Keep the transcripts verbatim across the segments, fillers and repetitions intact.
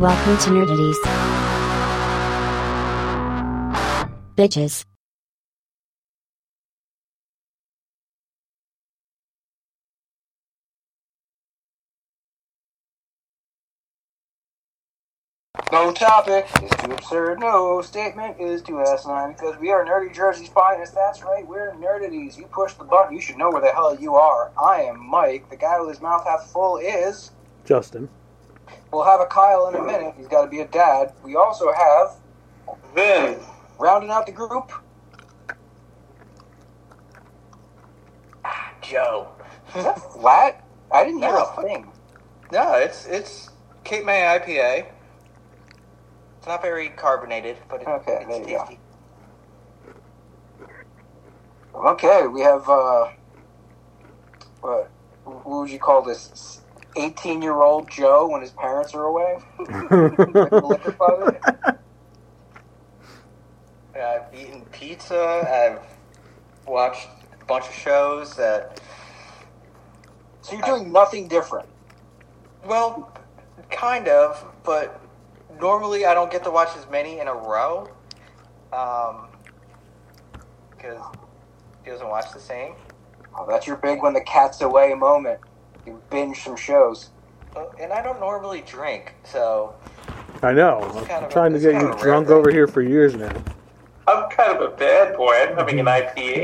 Welcome to Nerdities. Bitches. No topic is too absurd, no statement is too asinine, because we are Nerdy Jersey's finest. That's right, we're Nerdities. You push the button, you should know where the hell you are. I am Mike. The guy with his mouth half full is... Justin. We'll have a Kyle in a minute. He's got to be a dad. We also have... Vin. Rounding out the group... Joe. Is that flat? I didn't hear No. a thing. No, it's it's Cape May I P A. It's not very carbonated, but it, Okay, it's there you tasty. Okay, we have, uh... What, what would you call this? eighteen-year-old Joe when his parents are away? Liquor closet? I've eaten pizza. I've watched a bunch of shows that... So you're doing nothing different? Well, kind of, but normally I don't get to watch as many in a row. Um, because he doesn't watch the same. Oh, that's your big when the cat's away moment. You binge some shows. Uh, And I don't normally drink, so... I know. It's I'm kind of a- trying to it's get kind you of a rare drunk thing. over here for years now. I'm kind of a bad boy. I'm having an I P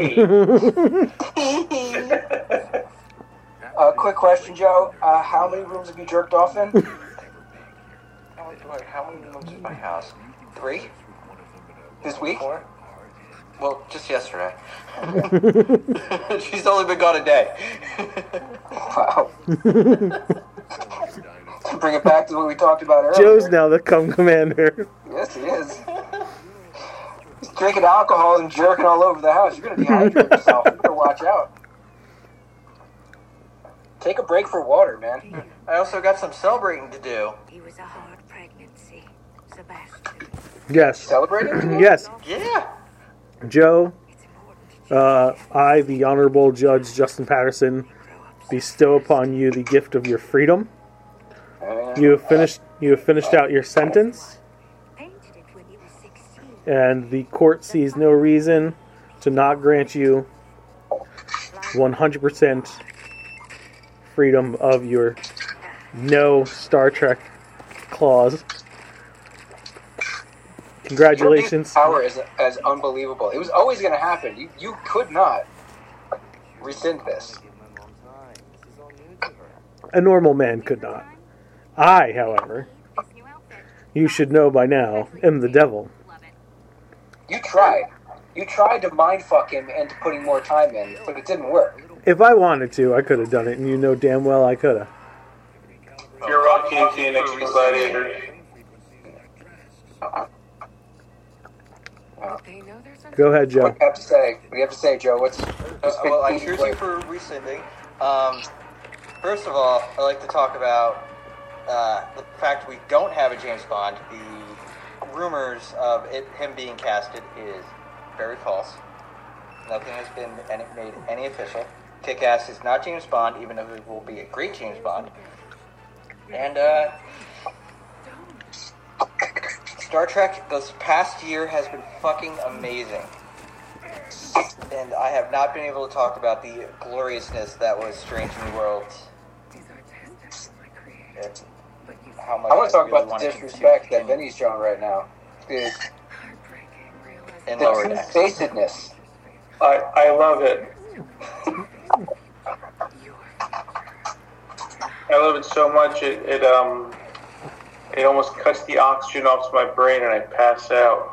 A. Uh, quick question, Joe. Uh, how many rooms have you jerked off in? Oh, boy, how many rooms in my house? Three? This week? Four? Well, just yesterday. She's only been gone a day. Wow. To bring it back to what we talked about earlier. Joe's now the cum commander. Yes, he is. He's drinking alcohol and jerking all over the house. You're going to dehydrate yourself. You better watch out. Take a break for water, man. I also got some celebrating to do. He was a hard pregnancy, Sebastian. Yes. Celebrating? Yes. Yeah. Joe, It's important to uh, I, the Honorable Judge Justin Patterson, bestow upon you the gift of your freedom. Uh, You have finished. You have finished out your sentence, painted it when he was sixteen. and the court sees no reason to not grant you one hundred percent freedom of your no Star Trek clause. Congratulations. Your power is as unbelievable. It was always going to happen. You you could not rescind this. A normal man could not. I, however, you should know by now, am the devil. You tried. You tried to mindfuck him into putting more time in, but it didn't work. If I wanted to, I could have done it, and you know damn well I could have. You're on T N T next week, Gladiator. They know there's a Go ahead, Joe. What do you have to say? What do you have to say, Joe? What's, what's Uh, well, I here's you for rescinding. Um, first of all, I'd like to talk about uh, the fact we don't have a James Bond. The rumors of it, him being casted is very false. Nothing has been any, made any official. Kick-Ass is not James Bond, even though it will be a great James Bond. And, uh... Star Trek this past year has been fucking amazing. And I have not been able to talk about the gloriousness that was Strange New Worlds. And how much I want to talk really about wanna the disrespect that continue Vinny's showing right now. The, in the Lower Decks. two-facedness. I, I love it. I love it so much. It, it um it almost cuts the oxygen off my brain and I pass out.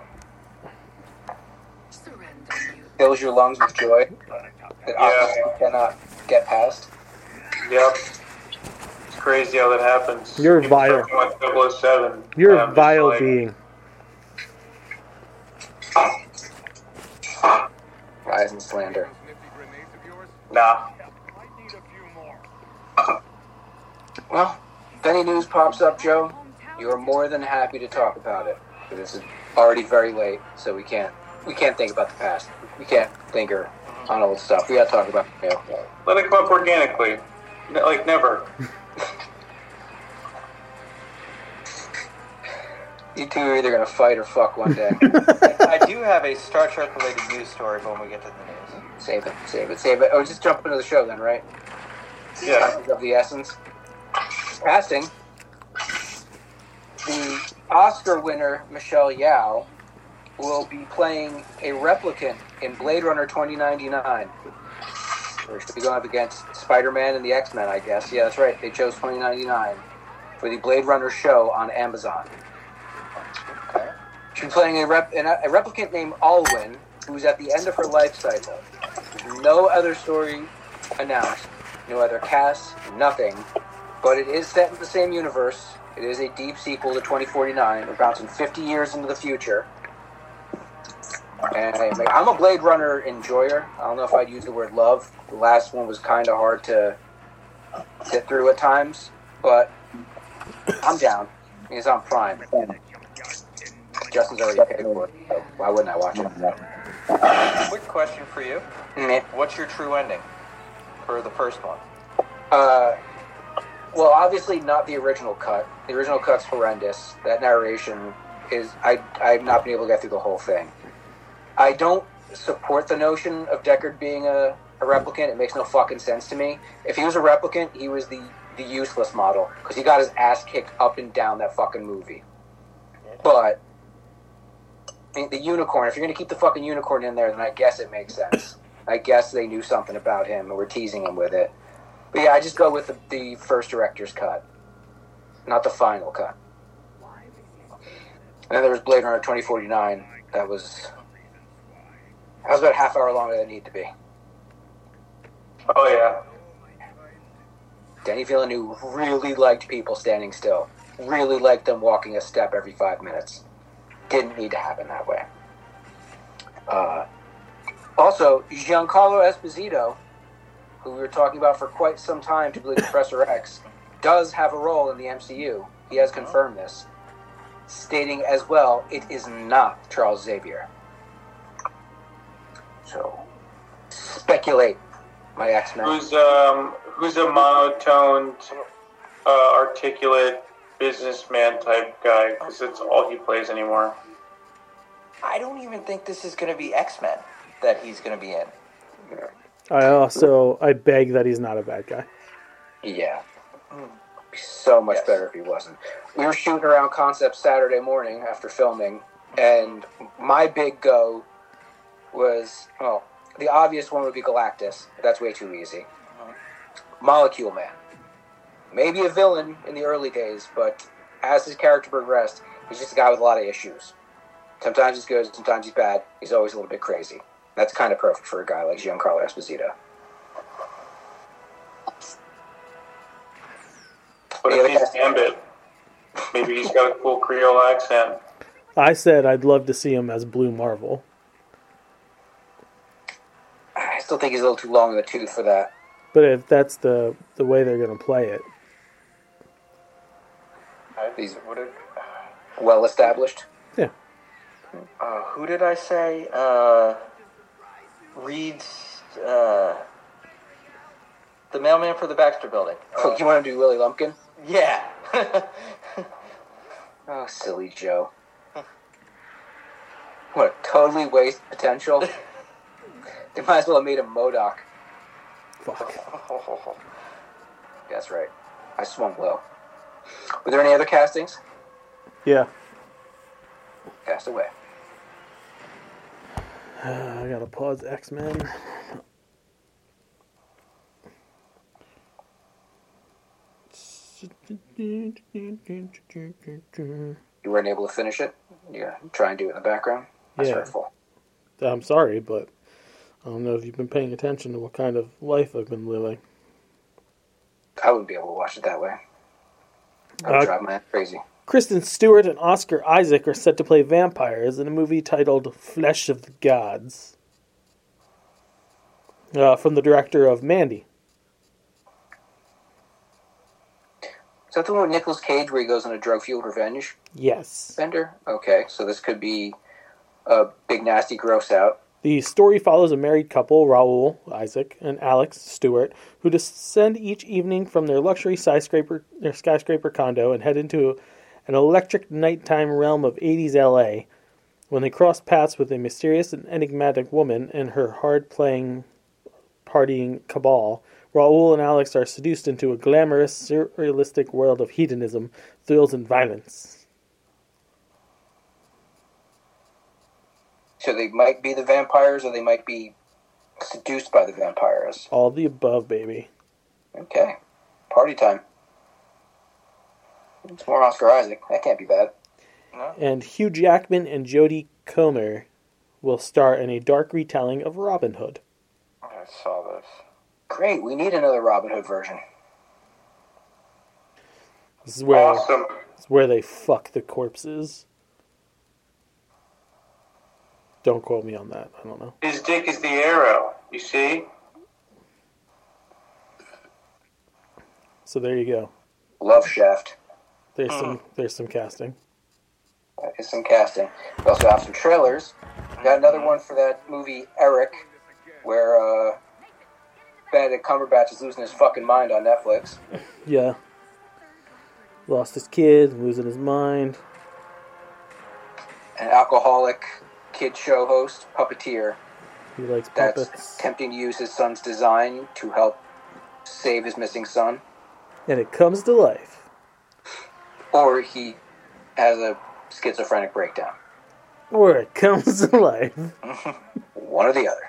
Fills your lungs with joy that oxygen cannot get past. Yep. It's crazy how that happens. You're People vile. talking about double oh seven, You're and a I'm just vile like, being. Lies and slander. Nah. Well, if any news pops up, Joe, you are more than happy to talk about it. But this is already very late, so we can't we can't think about the past. We can't think or on old stuff. We gotta talk about it. You know. Let it come up organically. Ne- Like never. You two are either gonna fight or fuck one day. I do have a Star Trek related news story when we get to the news. Save it, save it, save it. Oh, just jump into the show then, right? Yeah. Time of the essence. Casting. The Oscar winner, Michelle Yeoh, will be playing a replicant in Blade Runner twenty ninety-nine. Or should be going up against Spider-Man and the X-Men, I guess. Yeah, that's right. They chose twenty ninety-nine for the Blade Runner show on Amazon. Okay. She's playing a, rep, a replicant named Alwyn, who's at the end of her life cycle. There's no other story announced, no other cast, nothing. But it is set in the same universe. It is a deep sequel to twenty forty-nine. We're bouncing fifty years into the future. And I'm a Blade Runner enjoyer. I don't know if I'd use the word love. The last one was kind of hard to sit through at times, but I'm down. It's on Prime. Justin's already paid for it, so why wouldn't I watch it? Quick question for you. Meh. What's your true ending for the first one? Uh, well, obviously not the original cut. The original cut's horrendous. That narration is... I, I've not been able to get through the whole thing. I don't support the notion of Deckard being a, a replicant. It makes no fucking sense to me. If he was a replicant, he was the, the useless model, because he got his ass kicked up and down that fucking movie. But I mean, the unicorn, if you're going to keep the fucking unicorn in there, then I guess it makes sense. I guess they knew something about him and were teasing him with it. But yeah, I just go with the, the first director's cut, not the final cut. And then there was Blade Runner twenty forty-nine. That was... That was about a half hour longer than it needed to be. Oh, yeah. Denny Villeneuve really liked people standing still. Really liked them walking a step every five minutes. Didn't need to happen that way. Uh, also, Giancarlo Esposito, who we were talking about for quite some time to play Professor X, does have a role in the M C U. He has confirmed this, stating as well, it is not Charles Xavier. So, speculate, my X-Men. Who's um who's a monotoned, uh, articulate businessman type guy? Because it's all he plays anymore. I don't even think this is going to be X-Men that he's going to be in. I also I beg that he's not a bad guy. Yeah. Be so much Yes. better if he wasn't. We were shooting around concept Saturday morning after filming, and my big go was, well, the obvious one would be Galactus. That's way too easy. Molecule Man. Maybe a villain in the early days, but as his character progressed, he's just a guy with a lot of issues. Sometimes he's good, sometimes he's bad. He's always a little bit crazy. That's kind of perfect for a guy like Giancarlo Esposito. But Yeah, if he's that's- Gambit, maybe he's got a cool Creole accent. I said I'd love to see him as Blue Marvel. I still think he's a little too long in the tooth for that. But if that's the the way they're going to play it, I, He's- what did, Well established. yeah. uh, who did I say? Uh, Reed's, uh, the mailman for the Baxter Building. Uh, You want to do Willie Lumpkin? yeah. Oh, silly Joe. What a totally waste potential. They might as well have made him MODOK. Fuck. That's right. I swung low. Were there any other castings? Yeah. Cast away. Uh, I gotta pause X-Men. You weren't able to finish it? Yeah, try and do it in the background? That's Yeah. hurtful. I'm sorry, but I don't know if you've been paying attention to what kind of life I've been living. I wouldn't be able to watch it that way. I would Uh, drive my ass crazy. Kristen Stewart and Oscar Isaac are set to play vampires in a movie titled Flesh of the Gods. Uh, from the director of Mandy. Is that the one with Nicolas Cage where he goes on a drug-fueled revenge Yes. bender? Okay, so this could be a big, nasty gross out. The story follows a married couple, Raoul Isaac and Alex Stewart, who descend each evening from their luxury skyscraper, their skyscraper condo and head into an electric nighttime realm of eighties L A, when they cross paths with a mysterious and enigmatic woman and her hard-playing, partying cabal, Raul and Alex are seduced into a glamorous, surrealistic world of hedonism, thrills, and violence. So they might be the vampires, or they might be seduced by the vampires. All the above, baby. Okay. Party time. It's more Oscar Isaac. That can't be bad. No? And Hugh Jackman and Jodie Comer will star in a dark retelling of Robin Hood. I saw this. Great. We need another Robin Hood version. This is where, Awesome. this is where they fuck the corpses. Don't quote me on that. I don't know. His dick is the arrow. You see? So there you go. Love Shaft. There's some there's some casting. That is some casting. We also have some trailers. We got another one for that movie Eric, where uh, Benedict Cumberbatch is losing his fucking mind on Netflix. Yeah. Lost his kid, losing his mind. An alcoholic kid show host, puppeteer, He likes that's puppets. attempting to use his son's design to help save his missing son. And it comes to life. Or he has a schizophrenic breakdown. Or it comes to life. One or the other.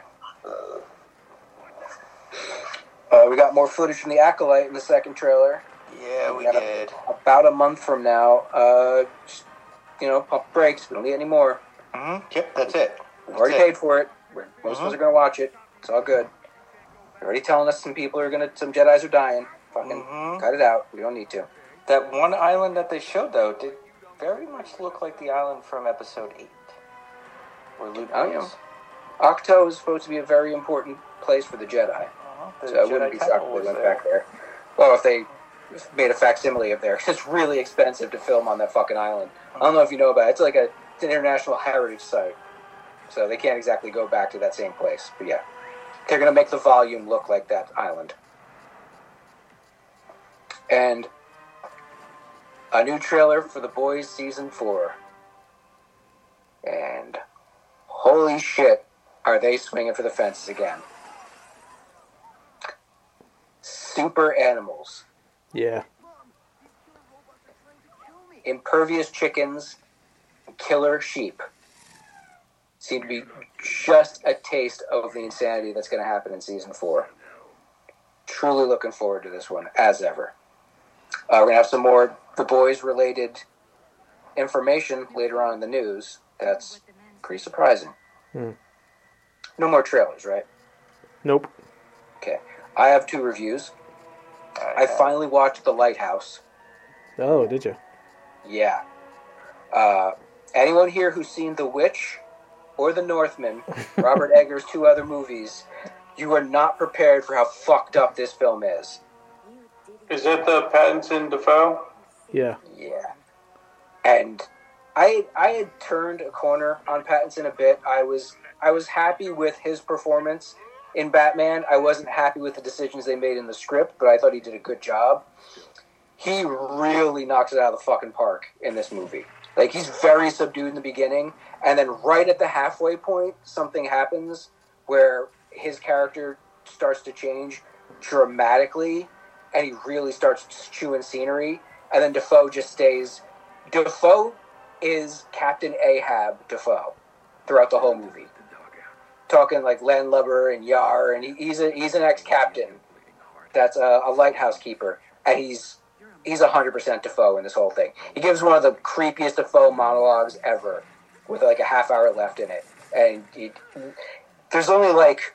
Uh, we got more footage from The Acolyte in the second trailer. Yeah, we got a- did. About a month from now. Uh, just, you know, pump brakes. We don't need any more. Mm-hmm. Yep, that's it. We've already That's it. paid for it. We're, most Mhm. of us are going to watch it. It's all good. They're already telling us some people are going to, some Jedis are dying. Fucking Mhm. cut it out. We don't need to. That one island that they showed, though, did very much look like the island from Episode eight. Where Luke Oh, yeah. was. Octo is supposed to be a very important place for the Jedi. Uh-huh. The So I wouldn't Jedi be Temple shocked if they was went there. back there. Well, if they made a facsimile of there. It's really expensive to film on that fucking island. I don't know if you know about it. It's like a, it's an international heritage site. So they can't exactly go back to that same place. But yeah, they're going to make the volume look like that island. And a new trailer for The Boys Season four. And holy shit, are they swinging for the fences again. Super animals. Yeah. Impervious chickens, killer sheep seem to be just a taste of the insanity that's going to happen in season four. Truly looking forward to this one, as ever. Uh, we're going to have some more The Boys related information later on in the news. That's pretty surprising. Hmm. No more trailers, right? Nope. Okay. I have two reviews. I finally watched The Lighthouse. Oh, did you? Yeah. Uh, anyone here who's seen The Witch or The Northman, Robert Eggers' two other movies, you are not prepared for how fucked up this film is. Is that the Pattinson Defoe? Yeah. Yeah. And I I had turned a corner on Pattinson a bit. I was I was happy with his performance in Batman. I wasn't happy with the decisions they made in the script, but I thought he did a good job. He really knocks it out of the fucking park in this movie. Like, he's very subdued in the beginning, and then right at the halfway point, something happens where his character starts to change dramatically, and he really starts chewing scenery, and then Defoe just stays. Defoe is Captain Ahab Defoe throughout the whole movie. Talking like landlubber and Yar, and he, he's a, he's an ex-captain that's a, a lighthouse keeper, and he's he's one hundred percent Defoe in this whole thing. He gives one of the creepiest Defoe monologues ever, with like a half hour left in it, and he, there's only like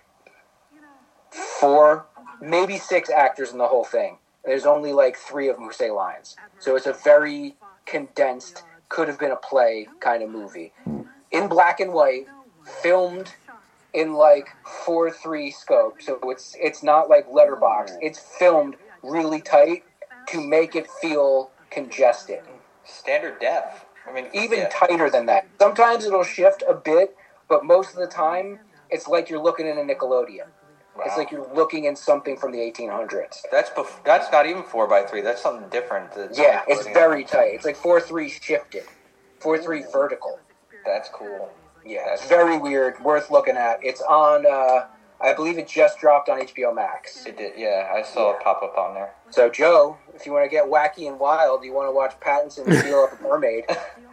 four, maybe six actors in the whole thing. There's only like three of them who say lines, so it's a very condensed, could have been a play kind of movie, in black and white, filmed in like four three scope, so it's it's not like letterbox. It's filmed really tight to make it feel congested. Standard def. I mean, Even yeah. tighter than that. Sometimes it'll shift a bit, but most of the time, it's like you're looking in a Nickelodeon. Wow. It's like you're looking in something from the eighteen hundreds. That's bef- that's not even four by three. That's something different. That's Yeah, like it's floating very around. tight. It's like four three shifted. four three vertical. That's cool. Yeah, it's very weird. Worth looking at. It's on, uh, I believe it just dropped on H B O Max. It did. Yeah, I saw it pop up on there. So, Joe, if you want to get wacky and wild, you want to watch Pattinson steal up a mermaid.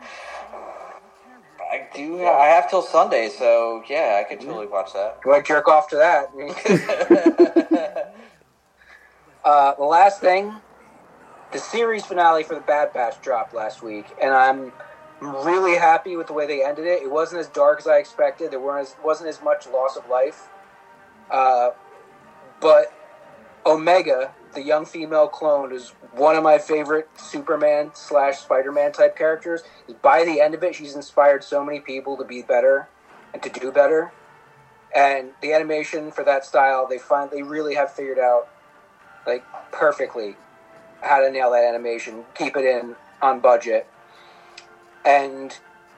I do. I have till Sunday, so yeah, I could totally watch that. You want to jerk off to that? uh, the last thing, the series finale for The Bad Batch dropped last week, and I'm really happy with the way they ended it. It wasn't as dark as I expected. There weren't as, wasn't as much loss of life. Uh, but Omega, the young female clone, is one of my favorite Superman slash Spider-Man type characters. By the end of it, she's inspired so many people to be better and to do better. And the animation for that style, they find they really have figured out like perfectly how to nail that animation, keep it in on budget, and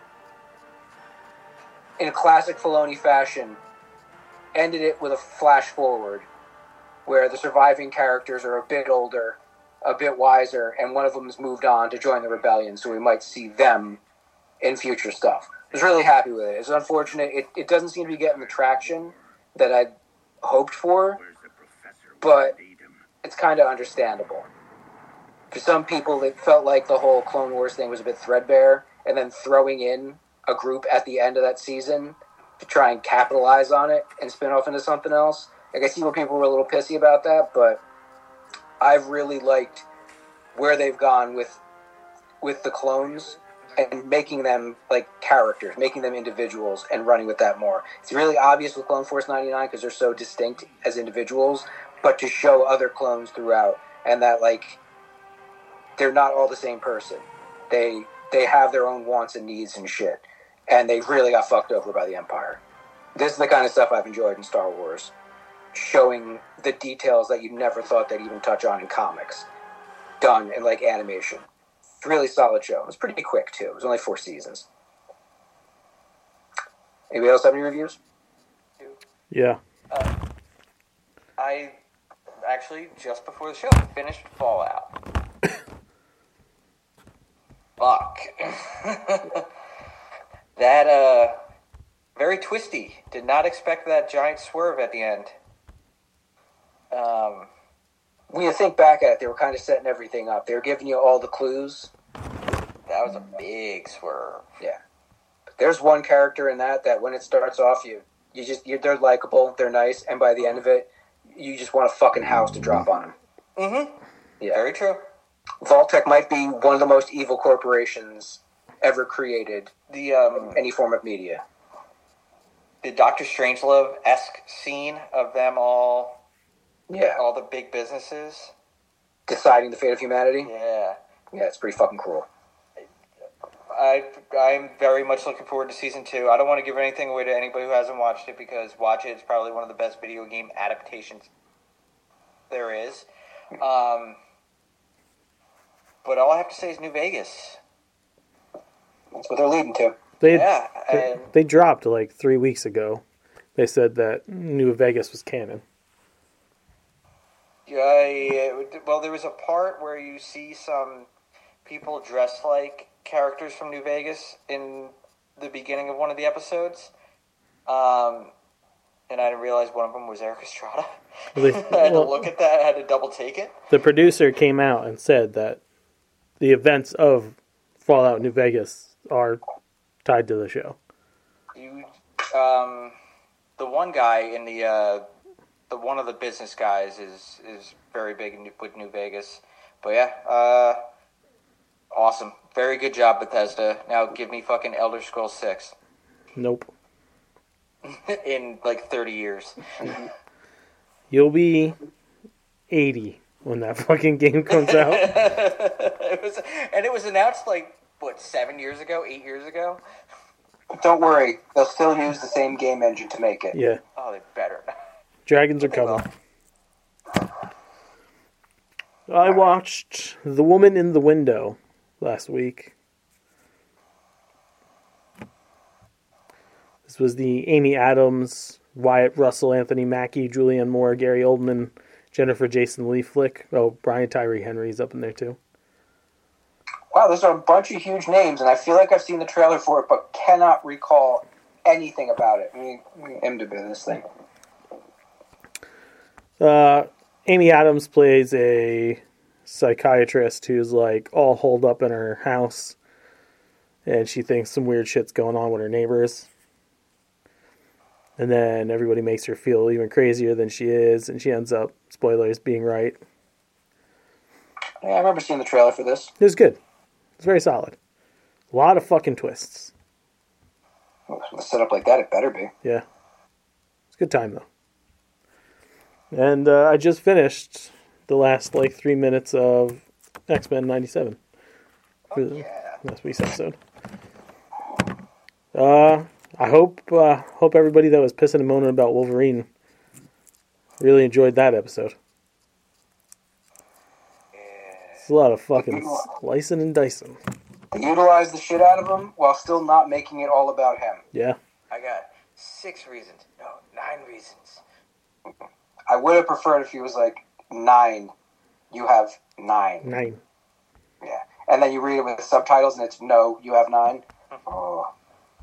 in a classic Filoni fashion, ended it with a flash forward where the surviving characters are a bit older, a bit wiser, and one of them has moved on to join the rebellion, so we might see them in future stuff. I was really happy with it. It's unfortunate. It, it doesn't seem to be getting the traction that I'd hoped for, but it's kind of understandable. For some people, it felt like the whole Clone Wars thing was a bit threadbare, and then throwing in a group at the end of that season to try and capitalize on it and spin off into something else. Like, I see where people were a little pissy about that, but I've really liked where they've gone with with the clones and making them like characters, making them individuals, and running with that more. It's really obvious with Clone Force ninety-nine because they're so distinct as individuals, but to show other clones throughout, and that like they're not all the same person. They they have their own wants and needs and shit, and they really got fucked over by the Empire. This is the kind of stuff I've enjoyed in Star Wars, showing the details that you never thought they'd even touch on in comics, done in like animation. Really solid show. It was pretty quick too. It was only four seasons. Anybody else have any reviews? Yeah. Uh, I actually, just before the show, finished Fallout. Fuck. That, uh, very twisty. Did not expect that giant swerve at the end. Um, When you think back at it, they were kind of setting everything up. They were giving you all the clues. that was a big swerve. Yeah. There's one character in that that when it starts off, you you just you they're likable, they're nice, and by the end of it, you just want a fucking house to drop on them. Mm-hmm. Yeah. Very true. Vault-Tec might be one of the most evil corporations ever created The, um, in any form of media. the Doctor Strangelove-esque scene of them all, Yeah. all the big businesses. Deciding the fate of humanity. Yeah. Yeah, it's pretty fucking cruel. I, I'm very much looking forward to season two. I don't want to give anything away to anybody who hasn't watched it, because watch it. It's probably one of the best video game adaptations there is. Um, but all I have to say is New Vegas. That's what they're leading to. They, Yeah, they, and- they dropped like three weeks ago. They said that New Vegas was canon. Yeah, yeah, well, there was a part where you see some people dressed like characters from New Vegas in the beginning of one of the episodes. Um, and I didn't realize one of them was Eric Estrada. Well, they- I had to well- look at that. I had to double take it. The producer came out and said that the events of Fallout New Vegas are tied to the show. You, um, the one guy in the, uh, the one of the business guys is is very big in, with New Vegas. But yeah, uh, awesome. Very good job, Bethesda. Now give me fucking Elder Scrolls six Nope. in like thirty years. You'll be eighty when that fucking game comes out. It was, and it was announced like what, seven years ago, eight years ago. Don't worry, they'll still use the same game engine to make it. Yeah. Oh, they better. Dragons are They will. coming. I watched The Woman in the Window last week. This was the Amy Adams Wyatt Russell, Anthony Mackie, Julianne Moore, Gary Oldman, Jennifer Jason Leigh Flick. Oh, Brian Tyree Henry's up in there too. Wow, those are a bunch of huge names, and I feel like I've seen the trailer for it, but cannot recall anything about it. I mean, M D B this thing. Uh, Amy Adams plays a psychiatrist who's like all holed up in her house, and she thinks some weird shit's going on with her neighbors. And then everybody makes her feel even crazier than she is, and she ends up, spoilers, being right. Yeah, I remember seeing the trailer for this. It was good. It's very solid. A lot of fucking twists. Well, set up like that, it better be. Yeah. It's a good time, though. And uh, I just finished the last, like, three minutes of X-Men ninety-seven. For the last week's episode. Uh, I hope uh, hope everybody that was pissing and moaning about Wolverine really enjoyed that episode. It's a lot of fucking slicing and dicing. They utilized the shit out of him while still not making it all about him. Yeah. I got six reasons. No, nine reasons. I would have preferred if he was like, nine. You have nine. Nine. Yeah. And then you read it with the subtitles and it's, no, you have nine. Oh.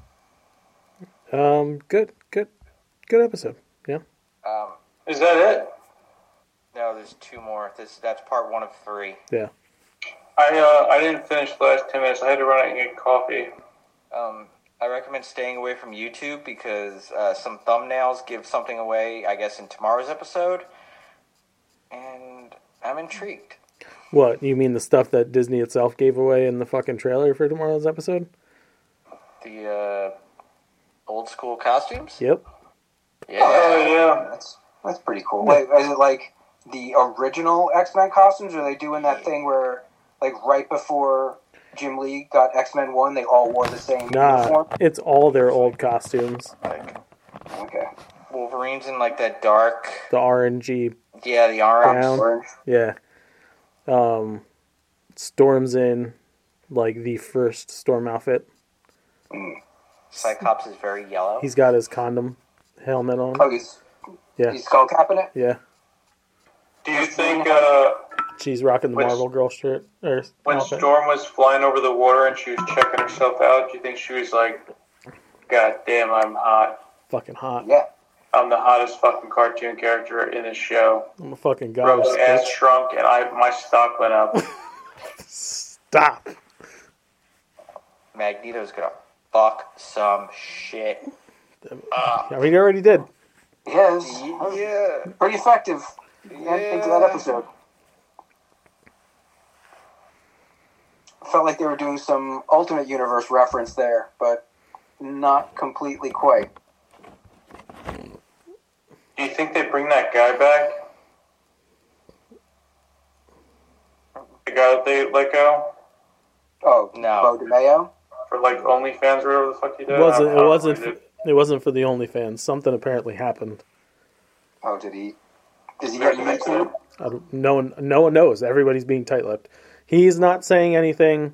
Um, good, good, good episode. Yeah. Um, Is that it? no, there's two more. This That's part one of three. Yeah. I uh, I didn't finish the last ten minutes. I had to run out and get coffee. Um, I recommend staying away from YouTube because uh, some thumbnails give something away, I guess, in tomorrow's episode. And I'm intrigued. What, you mean the stuff that Disney itself gave away in the fucking trailer for tomorrow's episode? The uh, old school costumes? Yep. Yeah. Oh yeah. That's that's pretty cool. Wait, is it like the original X-Men costumes, or are they doing that thing where, like, right before Jim Lee got X-Men one, they all wore the same Nah, uniform? it's all their old costumes. Like, Okay. Wolverine's in, like, that dark... The orangey, Yeah, the orange. Brown. Orange. yeah. Um, Storm's in, like, the first Storm outfit. Cyclops is very yellow. He's got his condom helmet on. Oh, he's, Yeah, he's skull capping it? yeah. Do you think uh, She's rocking the Which- Marvel Girl shirt. Or when outfit. Storm was flying over the water and she was checking herself out, do you think she was like, "God damn, I'm hot. Fucking hot. Yeah. I'm the hottest fucking cartoon character in this show." I'm a fucking Bro's goddess. ass bitch. shrunk and I my stock went up. Stop. Magneto's gonna fuck some shit. I mean, he already did. Yes. Yeah. Pretty effective. Yeah. Into that episode. Felt like they were doing some Ultimate Universe reference there, but not completely quite. Do you think they bring that guy back? The guy that they let go Oh, No. Bo DeMeo? for like OnlyFans or whatever the fuck he did? It wasn't. I It don't know wasn't. what he did. It wasn't for the OnlyFans. Something apparently happened. Oh, did he? Is he getting YouTube? I don't, no one. No one knows. Everybody's being tight-lipped. He's not saying anything.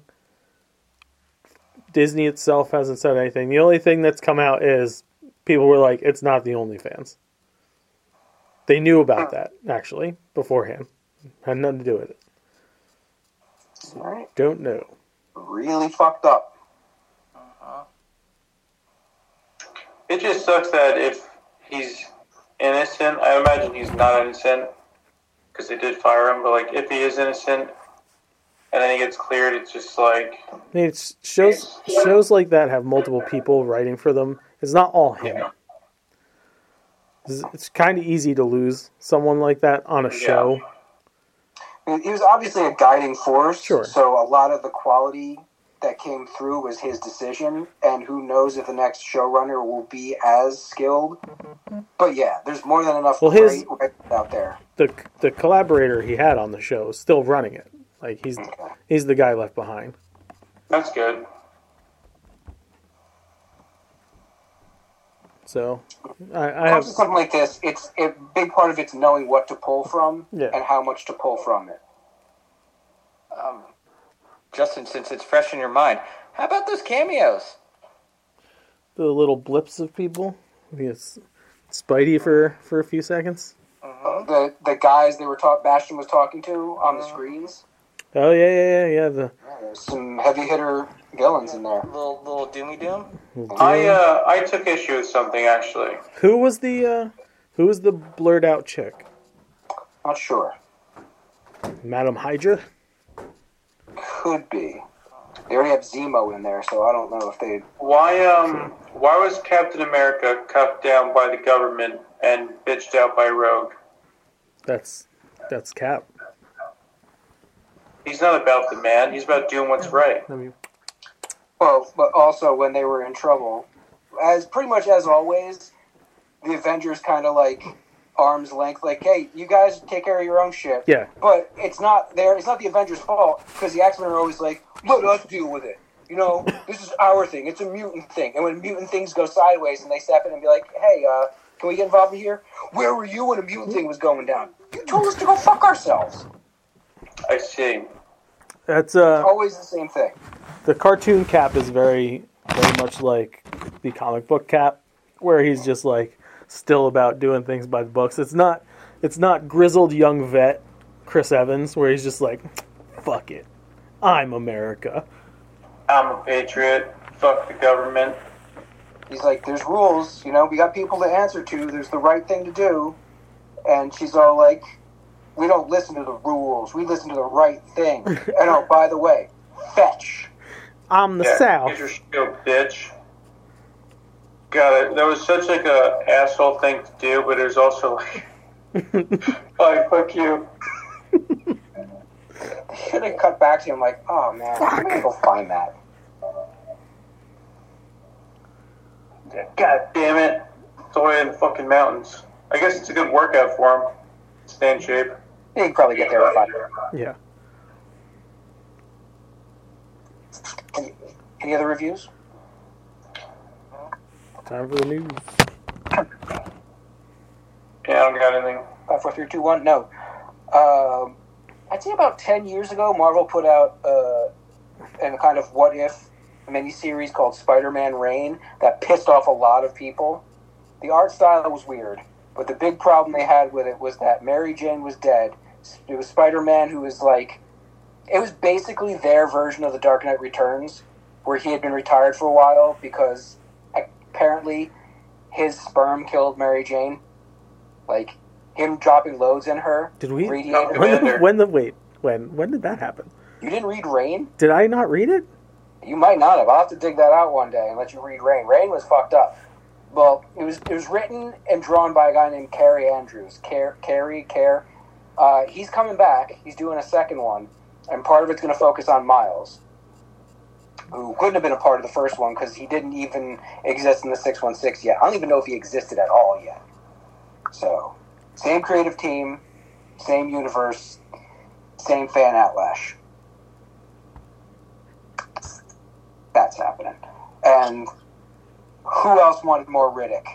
Disney itself hasn't said anything. The only thing that's come out is people were like, "It's not the OnlyFans." They knew about that actually beforehand. Had nothing to do with it. Alright. Don't know. Really fucked up. It just sucks that if he's innocent, I imagine he's not innocent because they did fire him. But like, if he is innocent and then he gets cleared, it's just like, I mean, it's shows shows like that have multiple people writing for them. It's not all him. It's, it's kind of easy to lose someone like that on a show. I mean, he was obviously a guiding force, Sure. so a lot of the quality that came through was his decision, and who knows if the next showrunner will be as skilled. But yeah, there's more than enough Well, his- great writers out there. The the collaborator he had on the show is still running it. Like he's he's the guy left behind. that's good. So I, I Comes to have something like this, it's a big part of it's knowing what to pull from Yeah. and how much to pull from it. Um, Justin, since it's fresh in your mind, how about those cameos? the little blips of people. Yes, Spidey for, for a few seconds. Mhm. The the guys they were talk Bastion was talking to on the screens. Oh yeah, yeah, yeah, yeah. The Yeah, there's some heavy hitter villains in there. Little little doomy doom. I uh, I took issue with something actually. who was the uh, who was the blurred out chick? Not sure. Madam Hydra. Could be. They already have Zemo in there, so I don't know if they. Why um why was Captain America cut down by the government and bitched out by Rogue? That's that's Cap. He's not about the man. He's about doing what's right. Well, but also when they were in trouble, as pretty much as always, the Avengers kind of like arm's length, like, hey, you guys take care of your own shit. Yeah. But it's not their, it's not the Avengers' fault because the X-Men are always like, let us deal with it. You know, this is our thing. It's a mutant thing. And when mutant things go sideways and they step in and be like, hey, uh, can we get involved in here? Where were you when a mutant thing was going down? You told us to go fuck ourselves. I see. That's uh Always the same thing. the cartoon Cap is very very much like the comic book Cap, where he's just like still about doing things by the books. It's not it's not grizzled young vet Chris Evans where he's just like, fuck it, I'm America. I'm a patriot. Fuck the government. He's like, there's rules, you know, we got people to answer to, there's the right thing to do. And she's all like, we don't listen to the rules, we listen to the right thing. And oh, by the way, fetch. I'm the Yeah, South. get your shield, bitch. Got it. That was such like a asshole thing to do, but it was also like, like fuck you. Should have cut back to him like, oh man, I'm gonna go find that. God damn it. It's all the way in the fucking mountains. I guess it's a good workout for him. Stay in shape. You can probably get there in five. Yeah. Any, any other reviews? Time for the news. Yeah, I don't got anything. Five, four, three, two, one. No. Um, I'd say about ten years ago, Marvel put out uh, a kind of what if miniseries called Spider-Man Reign that pissed off a lot of people. The art style was weird, but the big problem they had with it was that Mary Jane was dead. It was Spider-Man who was like, it was basically their version of the Dark Knight Returns, where he had been retired for a while because apparently his sperm killed Mary Jane. Like, him dropping loads in her. Did we? Radiated When her. the, when the wait when when did that happen? You didn't read Rain? Did I not read it? You might not have. I'll have to dig that out one day and let you read Rain. Rain was fucked up. Well, it was it was written and drawn by a guy named Carrie Andrews. Care, Carrie, Care. Uh, he's coming back. He's doing a second one, and part of it's going to focus on Miles, who couldn't have been a part of the first one because he didn't even exist in the six one six yet. I don't even know if he existed at all yet. So, same creative team, same universe, same fan outlash. That's happening. And who else wanted more Riddick?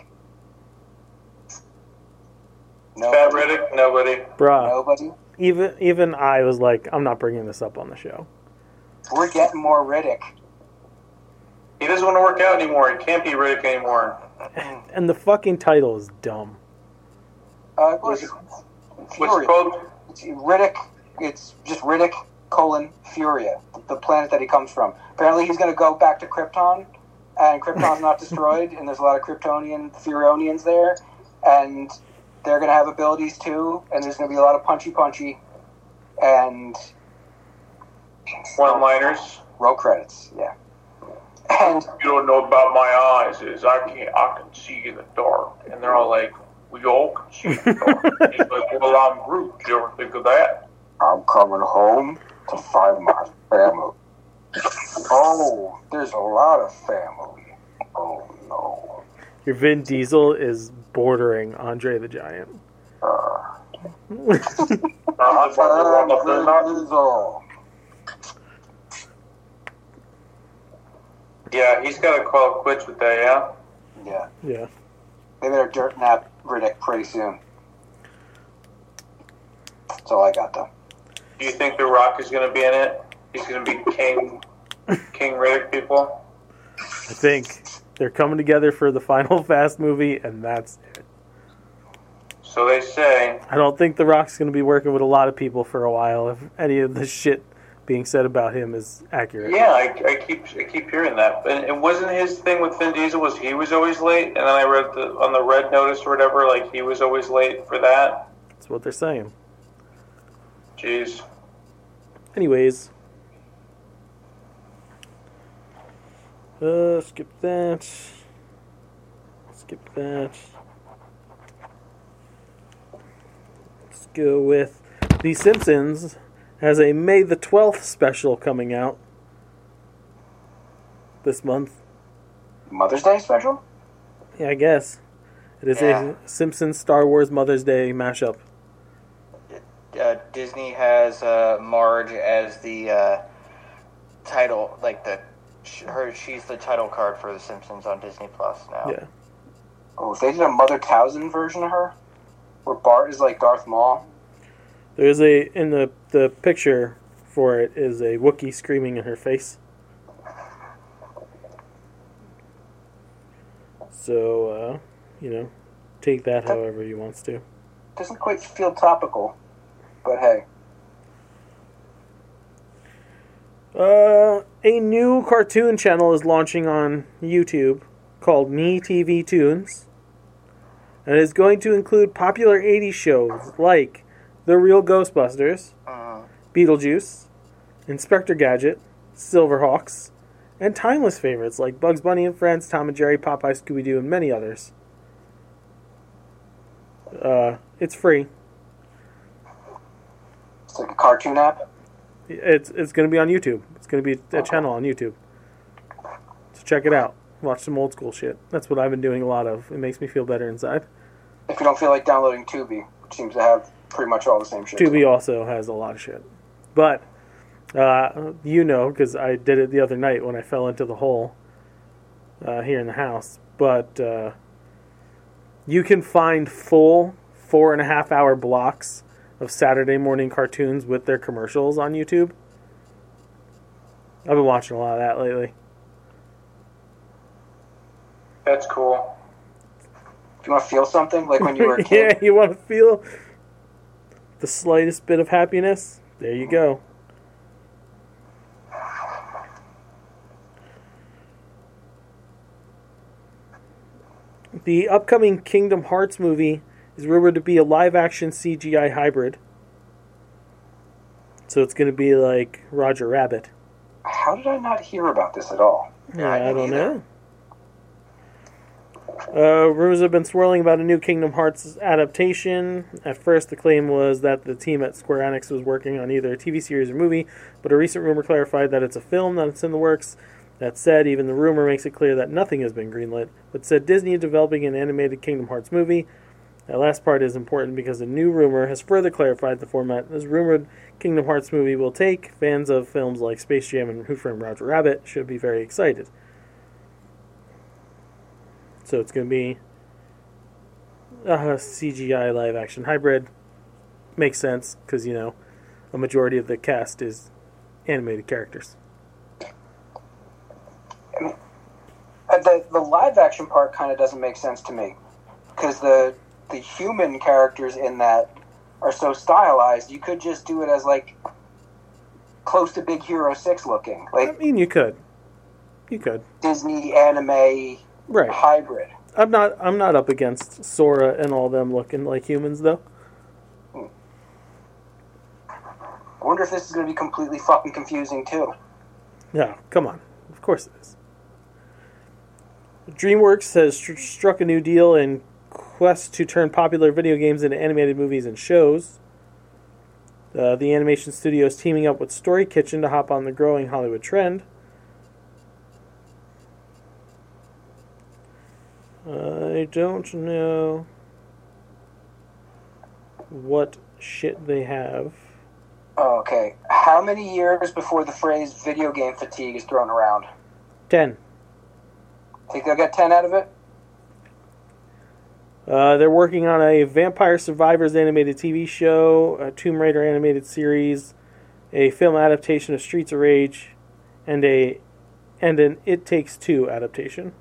Fat Nobody. Riddick? Nobody. Bruh. Nobody. Even even I was like, I'm not bringing this up on the show. We're getting more Riddick. He doesn't want to work out anymore. He can't be Riddick anymore. And the fucking title is dumb. Uh, What's it's, it, what's it called? It's Riddick. It's just Riddick colon Furia, the planet that he comes from. Apparently, he's going to go back to Krypton, and Krypton's not destroyed, and there's a lot of Kryptonian Furionians there, and they're going to have abilities too, and there's going to be a lot of punchy punchy, and One-liners. roll credits. Yeah. And You don't know about my eyes is I can't. I can see in the dark. And they're all like, we all can see in the dark. He's like, well, I'm Groot. Did you ever think of that? I'm coming home to find my family. Oh, there's a lot of family. Oh no. Your Vin Diesel is bordering Andre the Giant. Uh, Uh, I'm I'm up there, not- Vin Diesel. Yeah, he's got to call it quits with that, yeah? Yeah, Yeah. they better dirt nap Riddick pretty soon. That's all I got though. Do you think The Rock is going to be in it? He's going to be King King Riddick, people? I think they're coming together for the final Fast movie, and that's it. So they say. I don't think The Rock's going to be working with a lot of people for a while if any of the shit being said about him is accurate. Yeah, I, I keep I keep hearing that. And it wasn't his thing with Vin Diesel was he was always late, and then I read the, on the red notice or whatever, like he was always late for that. That's what they're saying. Jeez. Anyways. Uh, skip that. Skip that. Let's go with The Simpsons has a May the twelfth special coming out this month. Mother's Day special? Yeah, I guess. It is Yeah. a Simpsons Star Wars Mother's Day mashup. Uh, Disney has uh, Marge as the uh, title, like the sh- her. She's the title card for The Simpsons on Disney Plus now. Yeah. Oh, if they did a Mother Townsend version of her, where Bart is like Darth Maul. There's a, in the, the picture for it is a Wookiee screaming in her face. So, uh, you know, take that however you wants to. Doesn't quite feel topical, but hey. Uh, a new cartoon channel is launching on YouTube called Me T V Tunes. And it is going to include popular eighties shows like The Real Ghostbusters, Uh, Beetlejuice, Inspector Gadget, Silverhawks, and timeless favorites like Bugs Bunny and Friends, Tom and Jerry, Popeye, Scooby-Doo, and many others. Uh, it's free. It's like a cartoon app. It's it's going to be on YouTube. It's going to be a Okay. channel on YouTube. So check it out. Watch some old school shit. That's what I've been doing a lot of. It makes me feel better inside. If you don't feel like downloading Tubi, which seems to have pretty much all the same shit. Tubi also has a lot of shit. But, uh, you know, because I did it the other night when I fell into the hole uh, here in the house. But uh, you can find full four and a half hour blocks of Saturday morning cartoons with their commercials on YouTube. I've been watching a lot of that lately. That's cool. If you want to feel something, like when you were a Yeah, kid. you want to feel the slightest bit of happiness? There you go. The upcoming Kingdom Hearts movie is rumored to be a live-action C G I hybrid. So it's going to be like Roger Rabbit. How did I not hear about this at all? Yeah, I I didn't don't either. know. Uh, rumors have been swirling about a new Kingdom Hearts adaptation. At first, the claim was that the team at Square Enix was working on either a T V series or movie, but a recent rumor clarified that it's a film that's in the works. That said, even the rumor makes it clear that nothing has been greenlit, but said Disney is developing an animated Kingdom Hearts movie. That last part is important because the new rumor has further clarified the format this rumored Kingdom Hearts movie will take. Fans of films like Space Jam and Who Framed Roger Rabbit should be very excited. So it's going to be a C G I live-action hybrid. Makes sense, because, you know, a majority of the cast is animated characters. Uh, The, the live action part kind of doesn't make sense to me. Because the, the human characters in that are so stylized, you could just do it as, like, close to Big Hero six looking. I Like, mean, you could. You could. Disney anime Right. hybrid. I'm not I'm not up against Sora and all them looking like humans, though. I wonder if this is going to be completely fucking confusing, too. No, come on. Of course it is. DreamWorks has str- struck a new deal in quest to turn popular video games into animated movies and shows. Uh, the animation studio is teaming up with Story Kitchen to hop on the growing Hollywood trend. I don't know what shit they have. Oh, okay. How many years before the phrase video game fatigue is thrown around? ten. Think they'll get ten out of it? Uh, they're working on a Vampire Survivors animated T V show, a Tomb Raider animated series, a film adaptation of Streets of Rage, and a and an It Takes Two adaptation.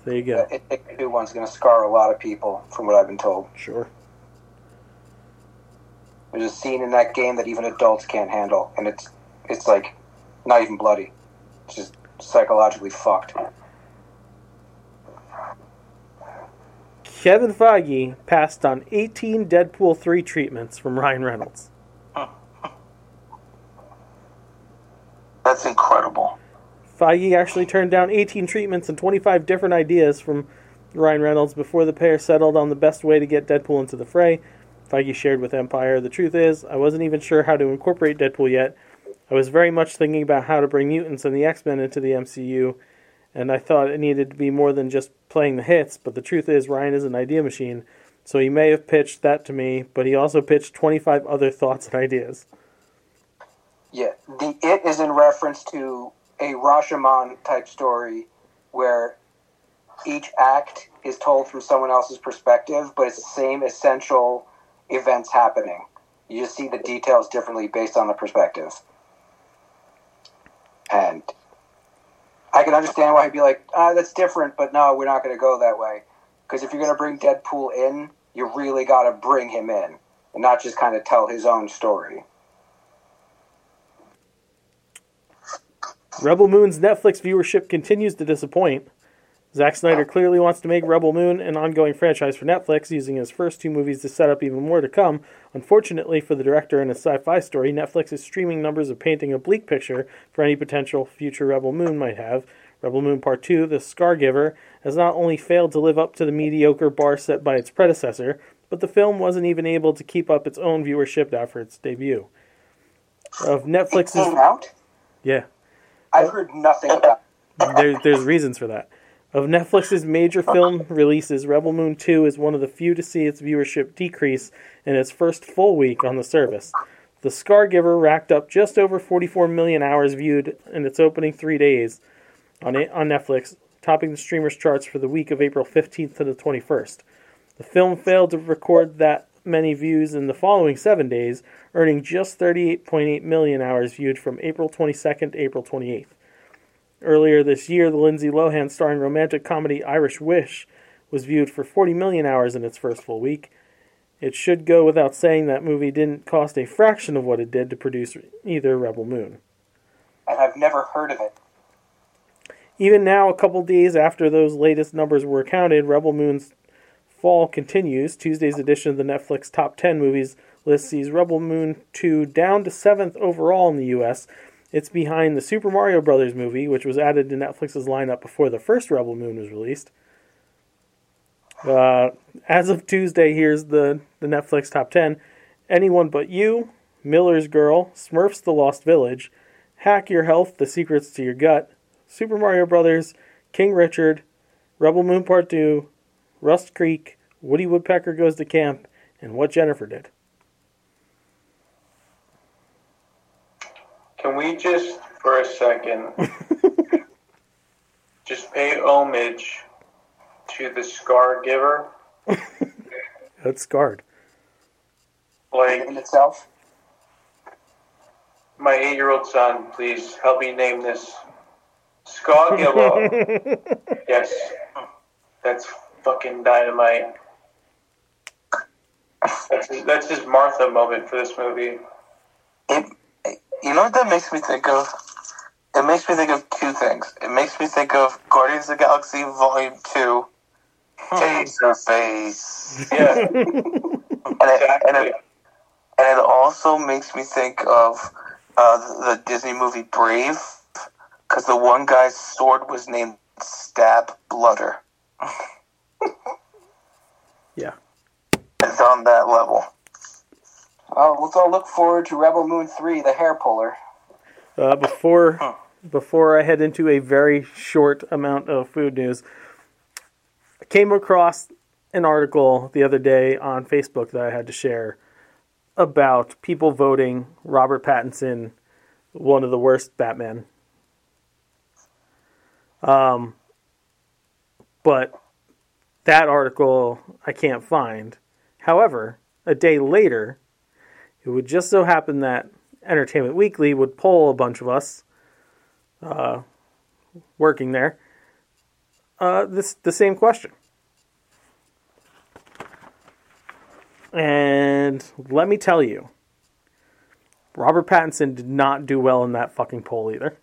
There you go. The It Takes Two one's going to scar a lot of people, from what I've been told. Sure. There's a scene in that game that even adults can't handle, and it's it's like not even bloody. It's just psychologically fucked. Kevin Feige passed on eighteen Deadpool three treatments from Ryan Reynolds. That's incredible. Feige actually turned down eighteen treatments and twenty-five different ideas from Ryan Reynolds before the pair settled on the best way to get Deadpool into the fray. Feige shared with Empire, "The truth is, I wasn't even sure how to incorporate Deadpool yet. I was very much thinking about how to bring mutants and the X-Men into the M C U, and I thought it needed to be more than just playing the hits, but the truth is Ryan is an idea machine, so he may have pitched that to me, but he also pitched twenty-five other thoughts and ideas." Yeah, the It is in reference to a Rashomon type story where each act is told from someone else's perspective, but it's the same essential events happening. You just see the details differently based on the perspective. And I can understand why he'd be like, ah, that's different, but no, we're not going to go that way. Because if you're going to bring Deadpool in, you really got to bring him in and not just kind of tell his own story. Rebel Moon's Netflix viewership continues to disappoint. Zack Snyder clearly wants to make Rebel Moon an ongoing franchise for Netflix, using his first two movies to set up even more to come. Unfortunately for the director and his sci-fi story, Netflix's streaming numbers are painting a bleak picture for any potential future Rebel Moon might have. Rebel Moon Part two, The Scargiver, has not only failed to live up to the mediocre bar set by its predecessor, but the film wasn't even able to keep up its own viewership after its debut. Of Netflix's... It came out? Yeah. I've heard nothing about it. There, there's reasons for that. Of Netflix's major film releases, Rebel Moon two is one of the few to see its viewership decrease in its first full week on the service. The Scargiver racked up just over forty-four million hours viewed in its opening three days on on Netflix, topping the streamer's charts for the week of April fifteenth to the twenty-first. The film failed to record that many views in the following seven days, earning just thirty-eight point eight million hours viewed from April twenty-second to April twenty-eighth. Earlier this year, the Lindsay Lohan starring romantic comedy Irish Wish was viewed for forty million hours in its first full week. It should go without saying that movie didn't cost a fraction of what it did to produce either Rebel Moon. And I've never heard of it. Even now, a couple days after those latest numbers were counted, Rebel Moon's fall continues. Tuesday's edition of the Netflix Top ten Movies list sees Rebel Moon two down to seventh overall in the U S. It's behind the Super Mario Brothers movie, which was added to Netflix's lineup before the first Rebel Moon was released. Uh, as of Tuesday, here's the, the Netflix Top ten. Anyone But You, Miller's Girl, Smurfs The Lost Village, Hack Your Health, The Secrets to Your Gut, Super Mario Brothers, King Richard, Rebel Moon Part two, Rust Creek, Woody Woodpecker Goes to Camp, and What Jennifer Did. Can we just, for a second, just pay homage to the Scargiver? That's scarred. Like, In itself? my eight-year-old son, please help me name this Scargiver. Yes, that's fucking dynamite. That's his, that's his Martha moment for this movie. It, you know what that makes me think of? It makes me think of two things. It makes me think of Guardians of the Galaxy Volume two, Taserface. Yeah, And it, exactly. and, it, and it also makes me think of uh, the Disney movie Brave, because the one guy's sword was named Stab Blooder. Yeah. It's on that level. Oh, let's all look forward to Rebel Moon three, the hair puller. Uh, before before I head into a very short amount of food news, I came across an article the other day on Facebook that I had to share about people voting Robert Pattinson one of the worst Batman. Um, but that article I can't find. However, a day later, it would just so happen that Entertainment Weekly would poll a bunch of us uh, working there uh, this the same question. And let me tell you, Robert Pattinson did not do well in that fucking poll either.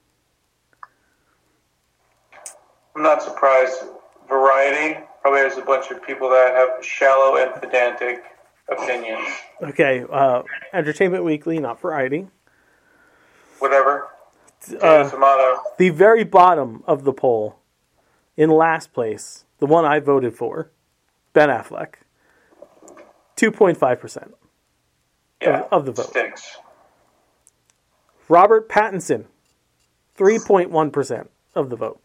I'm not surprised. Variety probably has a bunch of people that have shallow and pedantic opinions. Okay, uh, Entertainment Weekly, not Variety. Whatever. Uh, Tomato. the very bottom of the poll, in last place, the one I voted for, Ben Affleck, two point five percent Yeah, of, of the vote. Stinks. Robert Pattinson, three point one percent of the vote.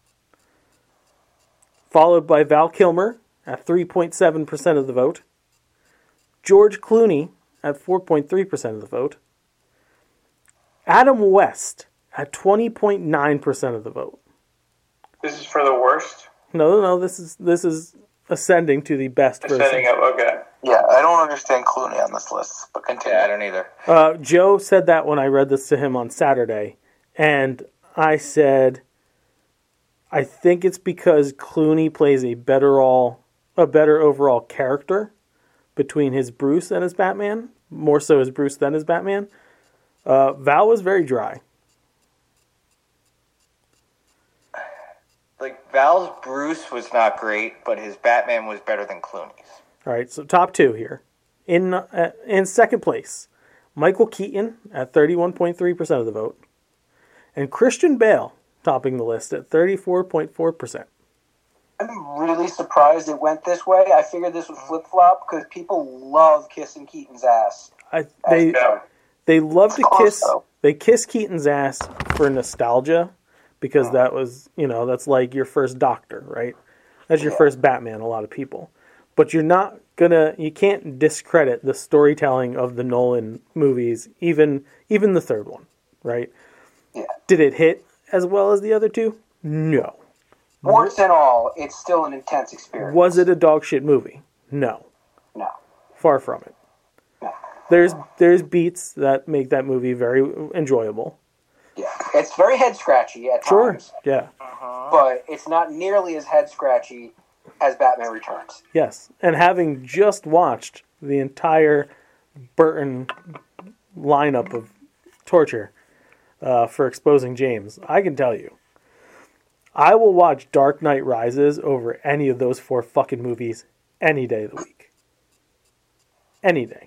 Followed by Val Kilmer at three point seven percent of the vote. George Clooney at four point three percent of the vote. Adam West at twenty point nine percent of the vote. This is for the worst? No, no, this is this is ascending to the best Ascending person. up, okay. Yeah, I don't understand Clooney on this list, but continue. Yeah, I don't either. Uh, Joe said that when I read this to him on Saturday, and I said, I think it's because Clooney plays a better all, a better overall character between his Bruce and his Batman, more so his Bruce than his Batman. Uh, Val was very dry. Like, Val's Bruce was not great, but his Batman was better than Clooney's. All right, so top two here. In uh, in second place, Michael Keaton at thirty-one point three percent of the vote, and Christian Bale topping the list at thirty-four point four percent. I'm really surprised it went this way. I figured this would flip flop because people love kissing Keaton's ass. I they Yeah. they love to kiss Also- they kiss Keaton's ass for nostalgia because that was, you know, that's like your first Doctor, right? That's your first Batman, a lot of people. But you're not gonna you can't discredit the storytelling of the Nolan movies, even even the third one, right? Yeah. Did it hit as well as the other two? No. Warts and all, it's still an intense experience. Was it a dog shit movie? No. No. Far from it. No. There's there's beats that make that movie very enjoyable. Yeah. It's very head scratchy at Sure. times, Yeah. but it's not nearly as head scratchy as Batman Returns. Yes. And having just watched the entire Burton lineup of torture uh, for exposing James, I can tell you, I will watch Dark Knight Rises over any of those four fucking movies any day of the week. Any day.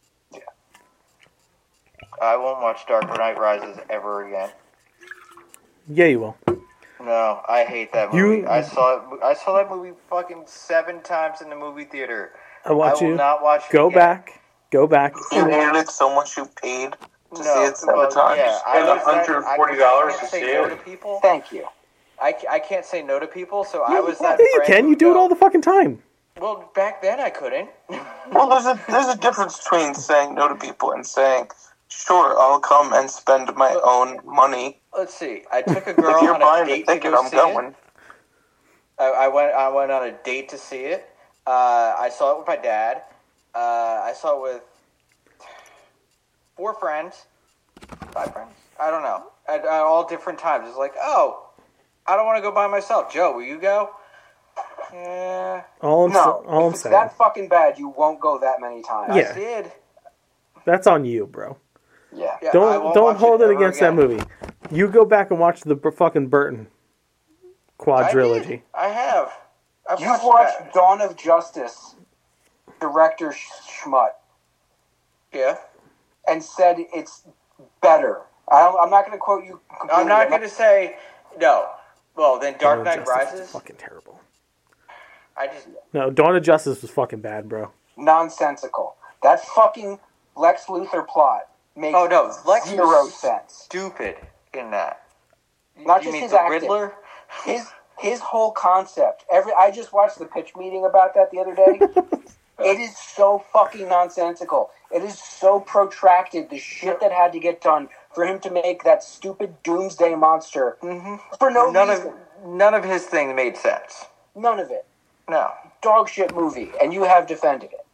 I won't watch Dark Knight Rises ever again. Yeah, you will. No, I hate that movie. You- I saw it, I saw that movie fucking seven times in the movie theater. I want I will you. not watch it Go again. back. Go back. You hated it so much you paid to see it seven well, times. Yeah, I Spend was that- one hundred forty dollars I can't to say see no it. to people. Thank you. I, ca- I can't say no to people, so I was Yeah, that you friend can. who You do it go- all the fucking time. Well, back then I couldn't. Well, there's a there's a difference between saying no to people and saying, "Sure, I'll come and spend my own money." Let's see. I took a girl If you're on a buying date the ticket, to go I'm see going. it. I, I went. I went on a date to see it. Uh, I saw it with my dad. Uh, I saw it with four friends, five friends. I don't know. At, at all different times. It's like, oh, I don't want to go by myself. Joe, will you go? Yeah, All I'm, No, sa- all I'm if it's saying. that fucking bad, you won't go that many times. Yeah. I did. That's on you, bro. Yeah. Yeah, I Don't won't don't watch hold it, ever against again. that movie. You go back and watch the b- fucking Burton I quadrilogy. did. I have. I've You've watched watched that. Dawn of Justice, director Schmutt, Yeah. and said it's better. I don't, I'm not going to quote you completely. I'm not going to say no. Well, then Dark Dawn of Knight Justice was Rises. fucking terrible. I just No, Dawn of Justice was fucking bad, bro. Nonsensical. That fucking Lex Luthor plot makes Oh no, Lex zero was sense. stupid in that. Not you just mean his the acting. Riddler? His his whole concept. Every I just watched the pitch meeting about that the other day. It is so fucking nonsensical. It is so protracted. The shit that had to get done for him to make that stupid doomsday monster for no none reason. of none of his thing made sense. None of it. No, Dog shit movie, and you have defended it.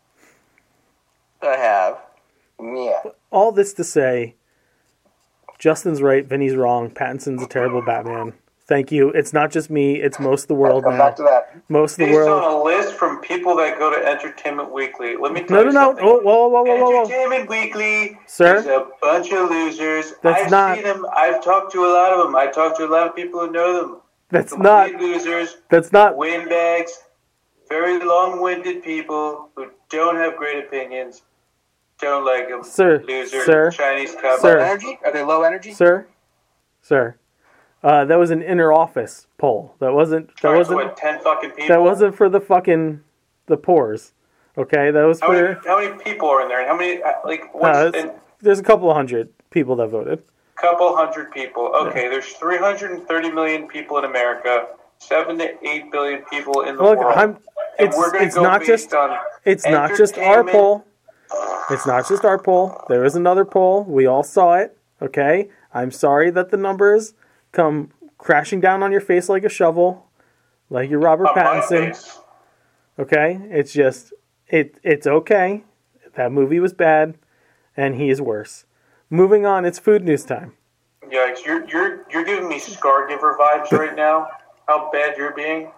I have. Yeah. All this to say, Justin's right, Vinny's wrong, Pattinson's a terrible Batman. Thank you. It's not just me. It's most of the world Come now. back to that. Most of the Based world. on a list from people that go to Entertainment Weekly. Let me tell No, no, you no. something. Oh, whoa, whoa, whoa, whoa, whoa. Entertainment Weekly Sir? is a bunch of losers. That's I've not- seen them. I've talked to a lot of them. I talked to a lot of people who know them. That's Complete not. losers, That's not. windbags, very long-winded people who don't have great opinions. Don't like them. Sir, Loser. sir, Chinese cover. sir. Energy? Are they low energy? Sir, sir. Uh, that was an inner office poll. That wasn't. That Alright, so wasn't. what, ten fucking people? That wasn't for the fucking the pores. Okay, that was How many, for. how many people are in there? And how many, uh, like, what's Uh, in it's- there's a couple of hundred people that voted. couple hundred people? Okay, there's three hundred thirty million people in America, seven to eight billion people in the Look, world. I'm. and It's we're gonna it's go not based just on it's not just our entertainment. poll. It's not just our poll. There was another poll. We all saw it. Okay, I'm sorry that the numbers come crashing down on your face like a shovel, like you're Robert on my Pattinson. face. Okay, it's just it. It's okay. That movie was bad, and he is worse. Moving on. It's food news time. Yikes, you're you're you're giving me Scargiver vibes right now. How bad you're being.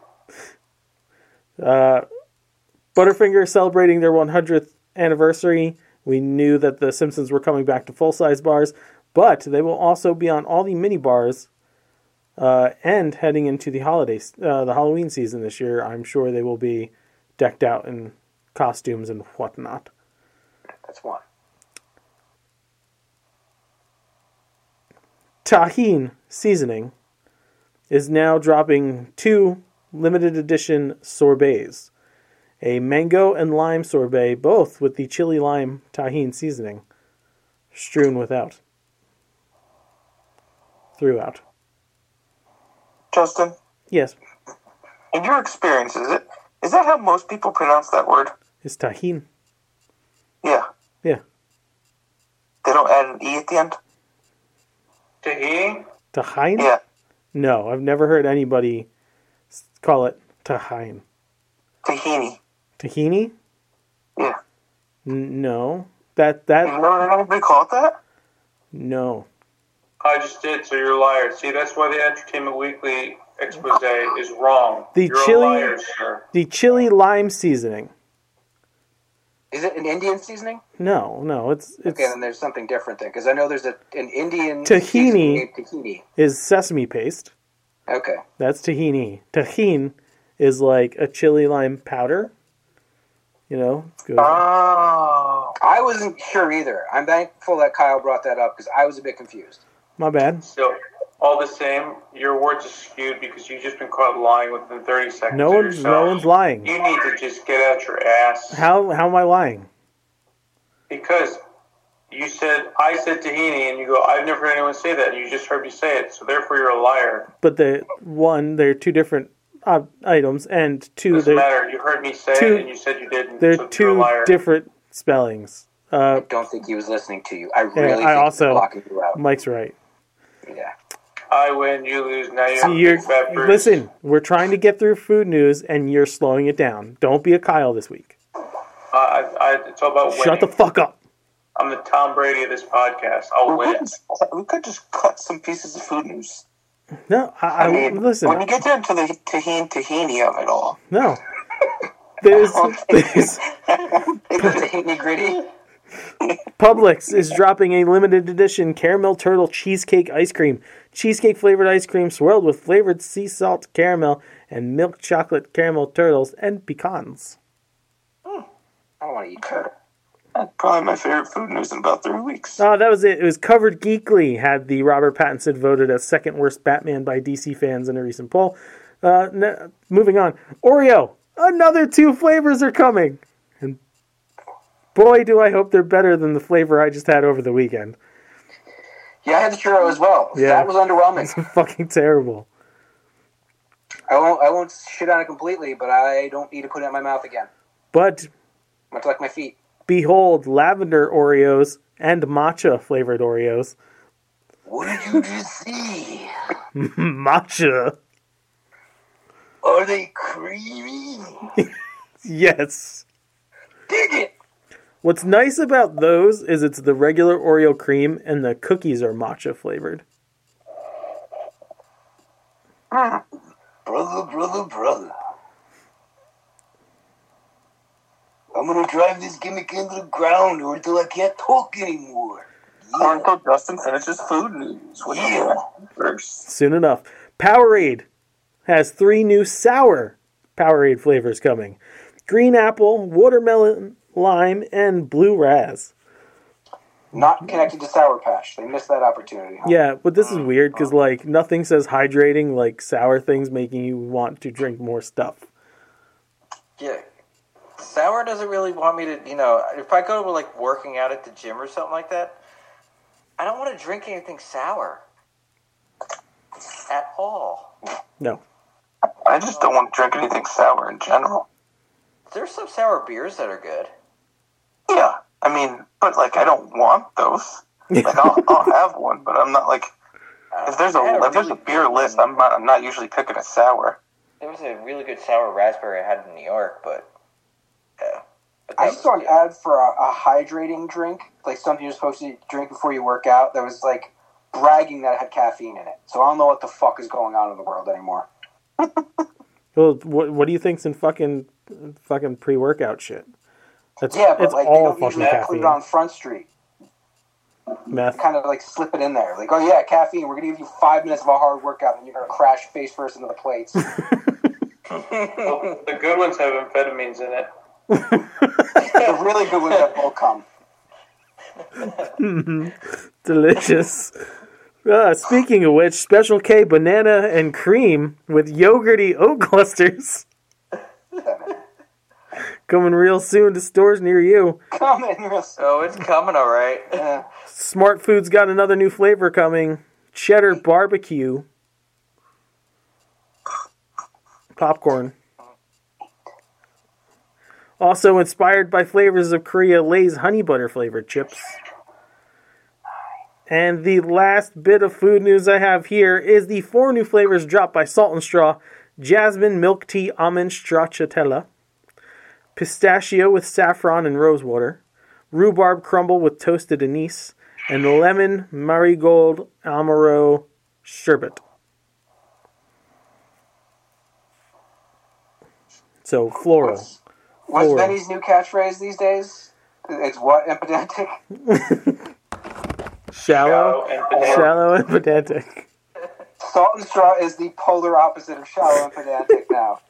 Uh, Butterfinger is celebrating their one hundredth anniversary. We knew that the Simpsons were coming back to full-size bars, but they will also be on all the mini bars. Uh, and heading into the holidays, uh, the Halloween season this year, I'm sure they will be decked out in costumes and whatnot. That's one. Tahine seasoning is now dropping two limited edition sorbets. A mango and lime sorbet, both with the chili lime tahine seasoning, strewn without. Throughout. Justin, Yes, in your experience, is it is that how most people pronounce that word? it's tahine. Yeah. Yeah. They don't add an E at the end? Tahini? Tahine? Yeah. No, I've never heard anybody s- call it tahine. Tahini. Tahini? Yeah. N- no. That, You that, never heard anybody call it that? no. I just did, so you're a liar. See, that's why the Entertainment Weekly expose is wrong. The you're chili- a liar, sir. The chili lime seasoning. Is it an Indian seasoning? No, no, it's, it's Okay, then there's something different then, because I know there's a, an Indian Tahini. seasoning named tahini. is sesame paste. Okay. That's tahini. Tahine is like a chili lime powder. You know, it's good. Oh. I wasn't sure either. I'm thankful that Kyle brought that up because I was a bit confused. My bad. So, all the same, your words are skewed because you've just been caught lying within thirty seconds. No of one's yourself. no one's lying. You need to just get out your ass. How how am I lying? Because you said, I said tahini, and you go, I've never heard anyone say that, and you just heard me say it, so therefore you're a liar. But the one, they're two different uh, items, and two, Doesn't they're matter. You heard me say two- it, and you said you didn't. they're so you're a two liar. different spellings. Uh, I don't think he was listening to you. I really I think also- he's blocking you out. Mike's right. Yeah. I win, you lose. Now you're, See, you're big fat Bruce. listen. We're trying to get through food news, and you're slowing it down. Don't be a Kyle this week. Uh, I, I, it's all about winning. Shut the fuck up. I'm the Tom Brady of this podcast. I'll We win. could, just, we could just cut some pieces of food news. No, I, I, I mean, listen. when you get down to the tahini tahini of it all, No, there's, there's Tahini gritty. Publix is dropping a limited edition caramel turtle cheesecake ice cream. Cheesecake flavored ice cream swirled with flavored sea salt caramel and milk chocolate caramel turtles and pecans. I don't want to eat turtle. that's probably my favorite food news in about three weeks. Oh, that was it. It was Covered Geekly had the Robert Pattinson voted as second worst Batman by D C fans in a recent poll. Uh, n- moving on. Oreo. Another two flavors are coming. And boy, do I hope they're better than the flavor I just had over the weekend. Yeah, I had the churro as well. Yeah. That was underwhelming. It's fucking terrible. I won't. I won't shit on it completely, but I don't need to put it in my mouth again. But Much like my feet. behold, lavender Oreos and matcha flavored Oreos. What did you just see? Matcha. Are they creamy? Yes. Dig it. What's nice about those is it's the regular Oreo cream and the cookies are matcha flavored. Brother, brother, brother. I'm gonna drive this gimmick into the ground or until I can't talk anymore. Yeah. Or until Justin finishes food news. What yeah. First. Soon enough. Powerade has three new sour Powerade flavors coming. Green apple, watermelon, lime, and blue raz. Not connected to Sour Patch. They missed that opportunity. Huh? Yeah, but this is weird because, like, nothing says hydrating like sour things making you want to drink more stuff. Yeah. Sour doesn't really want me to, you know, if I go to, like, working out at the gym or something like that, I don't want to drink anything sour. At all. No. I just don't want to drink anything sour in general. There's some sour beers that are good. Yeah. I mean, but, like, I don't want those. Like, I'll, I'll have one, but I'm not, like... If there's a, a if there's a beer list, I'm not, I'm not usually picking a sour. There was a really good sour raspberry I had in New York, but... Yeah. But I just saw an ad for a, a hydrating drink, like something you're supposed to drink before you work out, that was, like, bragging that it had caffeine in it. So I don't know what the fuck is going on in the world anymore. Well, what, what do you think's in fucking, fucking pre-workout shit? It's, yeah, but it's like, all they don't fucking usually put caffeine. it on Front Street. Meth. Kind of like slip it in there. Like, oh yeah, caffeine. We're going to give you five minutes of a hard workout, and you're going to crash face first into the plates. Well, the good ones have amphetamines in it. The really good ones have bull cum. Delicious. Uh, speaking of which, Special K banana and cream with yogurty oat clusters. Coming real soon to stores near you. Coming real soon. Oh, it's coming, all right. Yeah. Smart Food's got another new flavor coming. Cheddar barbecue. Popcorn. Also inspired by flavors of Korea, Lay's honey butter flavored chips. And the last bit of food news I have here is the four new flavors dropped by Salt and Straw. Jasmine milk tea almond stracciatella. Pistachio with saffron and rosewater. Rhubarb crumble with toasted anise. And lemon marigold amaro sherbet. So floral. What's, what's floral. Benny's new catchphrase these days? It's what, impedantic? Shallow, Shallow and pedantic. shallow and pedantic. Salt and Straw is the polar opposite of shallow and pedantic now.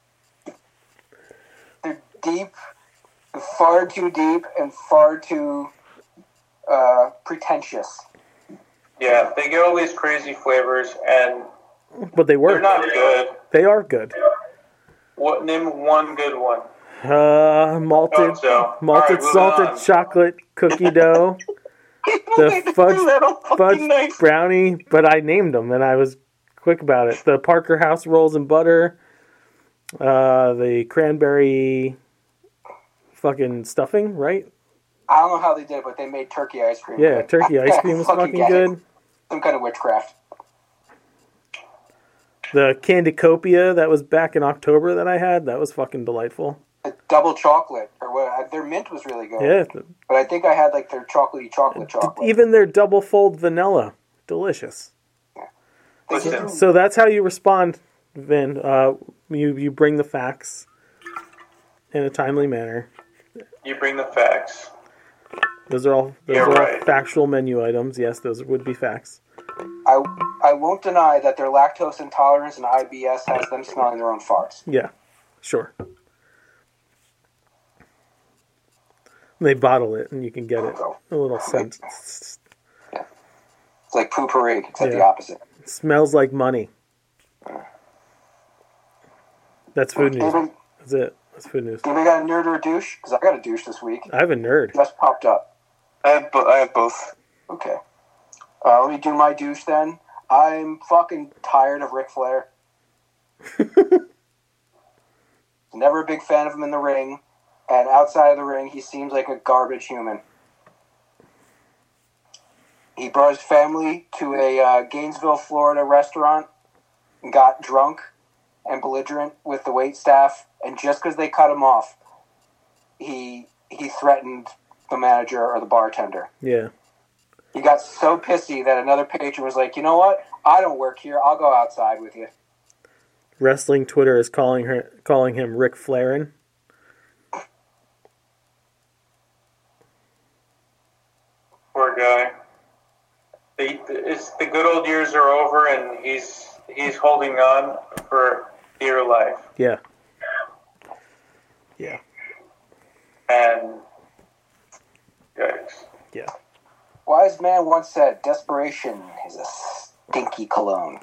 They're deep, far too deep, and far too uh, pretentious. Yeah, they get all these crazy flavors, and But they they're work. not good. They are good. What? Name one good one. Uh, malted, Oh, so. malted All right, moving salted on. chocolate cookie dough. The fudge, fudge brownie, but I named them and I was quick about it. The Parker House rolls and butter. Uh, the cranberry fucking stuffing, right? I don't know how they did it, but they made turkey ice cream. Yeah, turkey ice cream was fucking get it. good. Some kind of witchcraft. The Candicopia that was back in October that I had, that was fucking delightful. A double chocolate, or what? Their mint was really good. Yeah, But I think I had like their chocolatey chocolate chocolate. even their double fold vanilla, delicious. They Listen. do- So that's how you respond, Vin. Uh, you you bring the facts in a timely manner. You bring the facts. Those are all those You're are all right. factual menu items. Yes, those would be facts. I, I won't deny that their lactose intolerance and I B S has them smelling their own farts. Yeah, sure. They bottle it, and you can get it. A little scent. It's like poopery, except Yeah. the opposite. It smells like money. That's food news. Anybody, That's it. That's food news. anybody got a nerd or a douche? Because I got a douche this week. I have a nerd. Just popped up. I have, bo- I have both. Okay. Uh, let me do my douche then. I'm fucking tired of Ric Flair. Never a big fan of him in the ring. And outside of the ring, he seems like a garbage human. He brought his family to a uh, Gainesville, Florida restaurant and got drunk and belligerent with the wait staff. And just because they cut him off, he he threatened the manager or the bartender. Yeah. He got so pissy that another patron was like, you know what? I don't work here. I'll go outside with you. wrestling Twitter is calling her calling him Rick Flairin. Poor guy. The, it's, the good old years are over, and he's he's holding on for dear life. Yeah. Yeah. And yikes. Yeah. Wise man once said, "Desperation is a stinky cologne."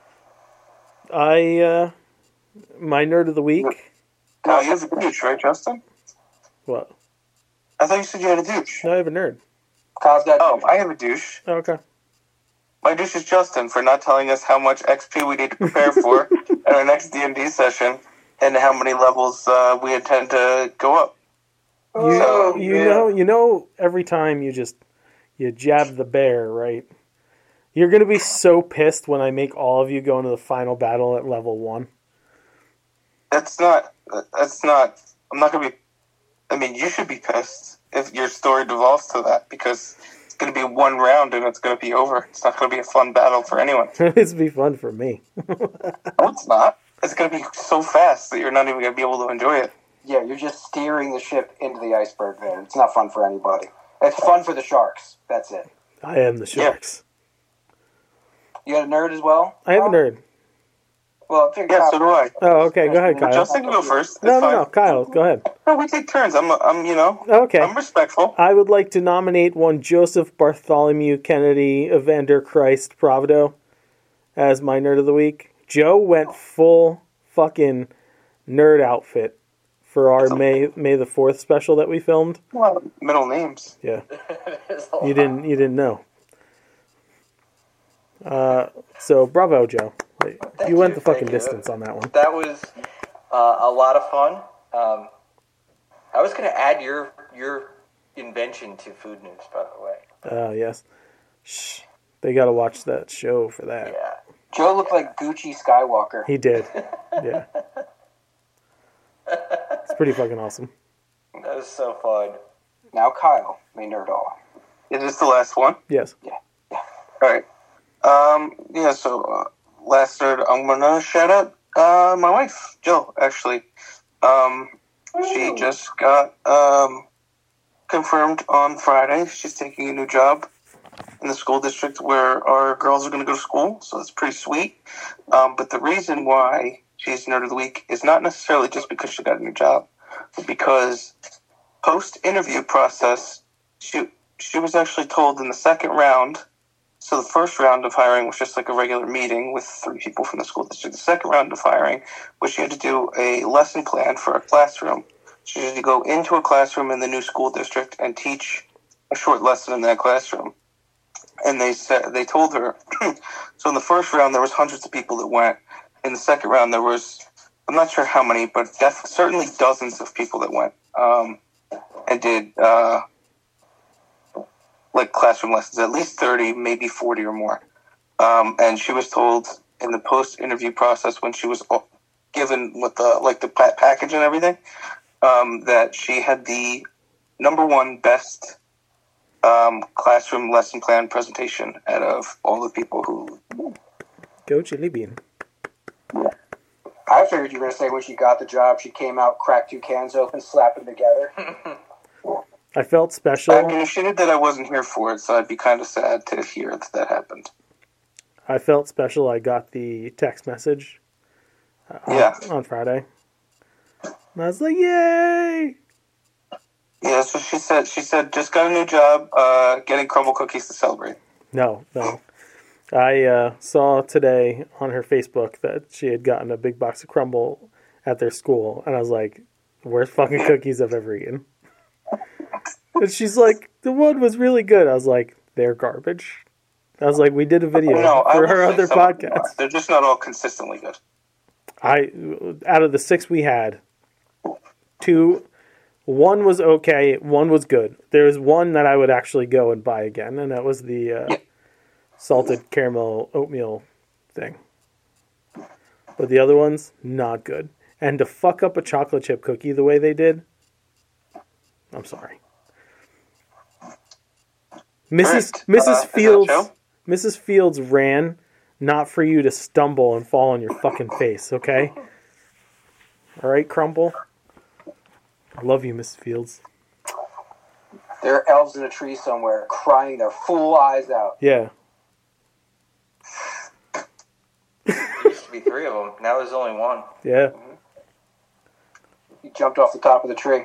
I, uh, my nerd of the week. No, you have a douche, right, Justin? What? I thought you said you had a douche. No, I have a nerd. Kyle's got Oh, I have a douche. Oh, okay. My douche is Justin for not telling us how much X P we need to prepare for at our next D and D session and how many levels uh, we intend to go up. You, So, you yeah. know, you know, every time you just, you jab the bear, right? You're going to be so pissed when I make all of you go into the final battle at level one. That's not, that's not, I'm not going to be, I mean, you should be pissed if your story devolves to that because it's going to be one round and it's going to be over. It's not going to be a fun battle for anyone. It's be fun for me. No, it's not. It's going to be so fast that you're not even going to be able to enjoy it. Yeah, you're just steering the ship into the iceberg there. It's not fun for anybody. It's fun for the sharks. That's it. I am the sharks. You got a nerd as well? I have a nerd. Well, I think Yeah, so do I. Oh, okay. Go ahead, Kyle. Justin can go first. It's No, no, fine. no. Kyle, go ahead. No, we take turns. I'm, I'm, you know, Okay. I'm respectful. I would like to nominate one Joseph Bartholomew Kennedy Evander Christ Provido as my nerd of the week. Joe went full fucking nerd outfit for our May May the fourth special that we filmed. Well, middle names. Yeah. You didn't you didn't know. Uh, so bravo, Joe. You went you, the fucking thank you. distance on that one. That was uh, a lot of fun. Um, I was going to add your your invention to food news, by the way. Uh, yes. Shh. They got to watch that show for that. Yeah. Joe looked like Gucci Skywalker. He did. Yeah. It's pretty fucking awesome. That was so fun. Now Kyle may nerd all. Is this the last one? Yes. All right. Um, yeah, so uh, last nerd, I'm going to shout out uh, my wife, Jill, actually. Um, she just got um, confirmed on Friday. She's taking a new job in the school district where our girls are going to go to school, so that's pretty sweet. Um, but the reason why she's Nerd of the Week is not necessarily just because she got a new job, but because post-interview process, she, she was actually told in the second round. So the first round of hiring was just like a regular meeting with three people from the school district. The second round of hiring was she had to do a lesson plan for a classroom. She had to go into a classroom in the new school district and teach a short lesson in that classroom. And they said they told her. So in the first round there was hundreds of people that went. In the second round there was, I'm not sure how many, but def- certainly dozens of people that went um, and did. Uh, like classroom lessons, at least thirty, maybe forty or more. Um, and she was told in the post-interview process when she was given with the like the pa- package and everything, um, that she had the number one best um, classroom lesson plan presentation out of all the people who... Go Chili Bean. I figured you were going to say when she got the job, she came out, cracked two cans open, slapped them together. I felt special. I mean, if she knew that I wasn't here for it, so I'd be kind of sad to hear that that happened. I felt special. I got the text message uh, Yeah. on, on Friday. And I was like, yay! Yeah, so she said, she said, just got a new job, uh, getting crumble cookies to celebrate. No, no. I uh, saw today on her Facebook that she had gotten a big box of crumble at their school. And I was like, worst fucking cookies I've ever eaten. And she's like, the one was really good. I was like, they're garbage. I was like, we did a video No, I for will her say other some of them podcast. are. They're just not all consistently good. I out of the six we had, two, one was okay, one was good. There's one that I would actually go and buy again, and that was the uh, salted caramel oatmeal thing. But the other ones, not good. And to fuck up a chocolate chip cookie the way they did, I'm sorry. Missus Correct. Missus Uh, is that Fields Joe? Missus Fields ran not for you to stumble and fall on your fucking face, okay? All right, Crumble? I love you, Miss Fields. There are elves in a tree somewhere crying their full eyes out. Yeah. There used to be three of them. Now there's only one. Yeah. He jumped off the top of the tree.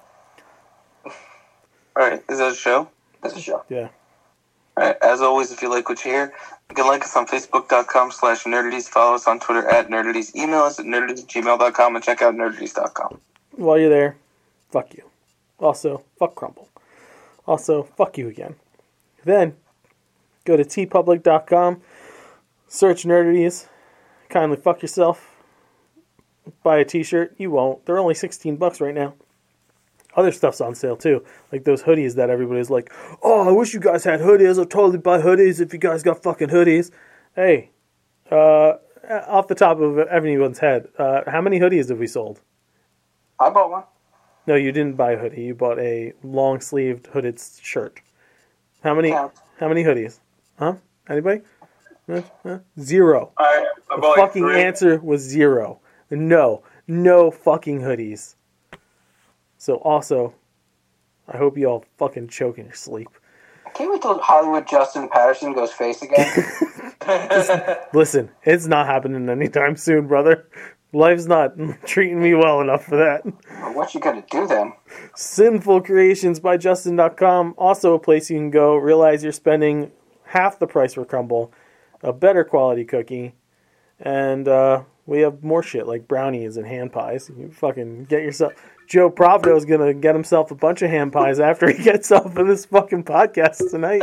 Alright, is that a show? That's a show. Yeah. Alright, as always, if you like what you hear, you can like us on Facebook.com slash Nerdities, follow us on Twitter at Nerdities, email us at nerdities at gmail dot com, and check out nerdities dot com. While you're there, fuck you. Also, fuck Crumble. Also, fuck you again. Then, go to t public dot com, search Nerdities, kindly fuck yourself, buy a t-shirt. You won't. They're only sixteen bucks right now. Other stuff's on sale too, like those hoodies that everybody's like, oh, I wish you guys had hoodies. I'll totally buy hoodies if you guys got fucking hoodies. Hey, uh, off the top of everyone's head, uh, how many hoodies have we sold? I bought one. No, you didn't buy a hoodie. You bought a long-sleeved hooded shirt. How many? Yeah. How many hoodies? Huh? Anybody? Huh? Huh? Zero. I, I The bought like fucking three. answer was zero. No, no fucking hoodies. So also, I hope you all fucking choke in your sleep. Can't wait till Hollywood Justin Patterson goes face again. Listen, it's not happening anytime soon, brother. Life's not treating me well enough for that. Well, what you gonna do then? Sinful Creations by Justin dot com. Also a place you can go. Realize you're spending half the price for Crumble. A better quality cookie. And uh, we have more shit like brownies and hand pies. You fucking get yourself... Joe Pravdo is going to get himself a bunch of hand pies after he gets off of this fucking podcast tonight.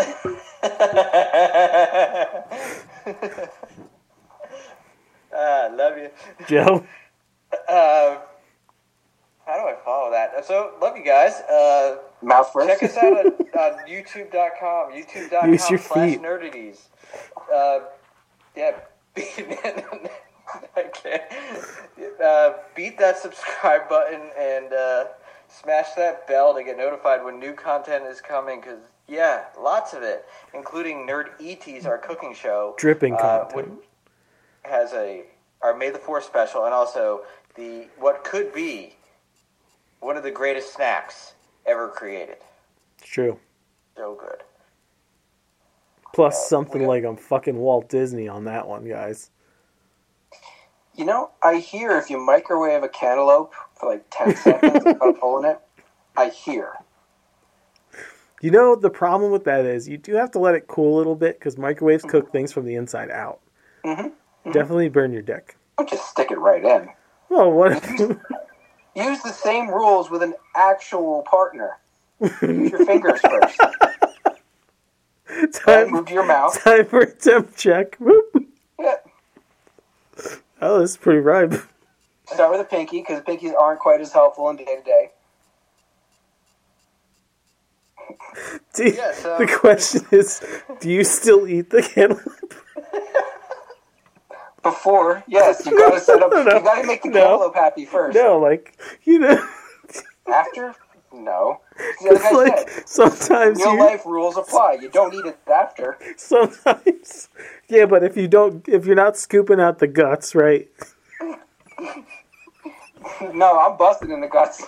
Ah, love you. Joe? Uh, how do I follow that? So, love you guys. Uh, Mouth first. check us out at uh, youtube dot com. youtube dot Use com your slash feet. nerdities. Uh, yeah. I can't. Uh, beat that subscribe button and uh, smash that bell to get notified when new content is coming. Because, yeah, lots of it, including Nerd E T's, our cooking show. Dripping uh, content. would- has a our May the Fourth special, and also the what could be one of the greatest snacks ever created. It's true. So good. Plus something we- like I'm fucking Walt Disney on that one, guys. You know, I hear if you microwave a cantaloupe for like ten seconds without pulling it, I hear. You know, the problem with that is you do have to let it cool a little bit because microwaves cook things from the inside out. Mm-hmm. Definitely burn your dick. Don't just stick it right in. Well, what? Use the same rules with an actual partner. Use your fingers first. Then time, move to your mouth. time for a temp check. Whoop. Yeah. Oh, this is pretty ripe. Start with a pinky, because pinkies aren't quite as helpful in day-to-day. Do you- Yeah, so- The question is, do you still eat the cantaloupe? Before, yes, you gotta set up, No, no, you gotta make the no. cantaloupe happy first. No, like, you know, After? No. See, like it's I like said, sometimes real you, life rules apply. You don't eat it after. sometimes, yeah, but if you don't, if you're not scooping out the guts, right? No, I'm busted in the guts.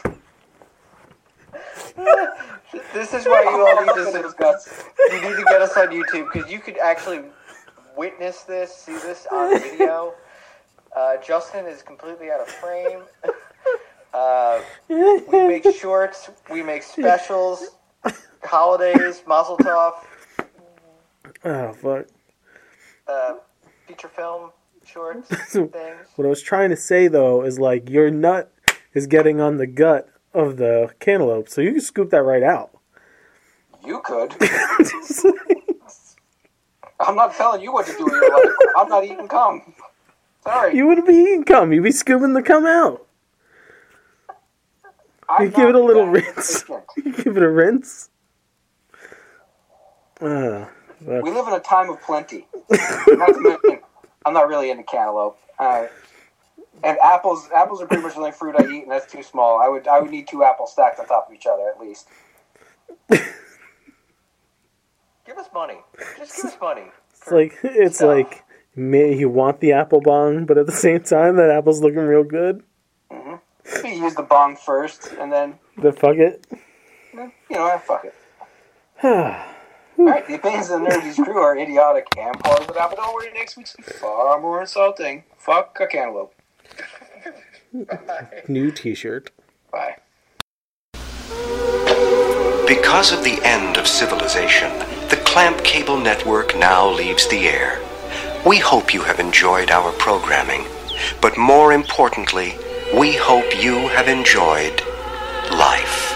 This is why you all need Busted in to the guts. you need to get us on YouTube because you could actually witness this, see this on video. Uh, Justin is completely out of frame. Uh, we make shorts, we make specials, holidays, Mazel Tov, Oh fuck! uh, feature film shorts, things. What I was trying to say though is like your nut is getting on the gut of the cantaloupe, so you can scoop that right out. You could. I'm not telling you what to do in your life. I'm not eating cum. Sorry. You wouldn't be eating cum; you'd be scooping the cum out. I'm You give it not a little that rinse. efficient. You give it a rinse. Uh, fuck. We live in a time of plenty. Not to mention, I'm not really into cantaloupe. Uh, and apples, apples are pretty much the only fruit I eat, and that's too small. I would, I would need two apples stacked on top of each other at least. Give us money. Just give us money. It's like it's stuff. like may you want the apple bong, but at the same time, that apple's looking real good. Mm-hmm. You use the bong first, and then... Then fuck it. You know, fuck it. Alright, the opinions of the Nerdy's crew are idiotic and plausible, but don't worry, next week's far more insulting. Fuck a cantaloupe. New t-shirt. Bye. Because of the end of civilization, the Clamp Cable Network now leaves the air. We hope you have enjoyed our programming, but more importantly, we hope you have enjoyed life.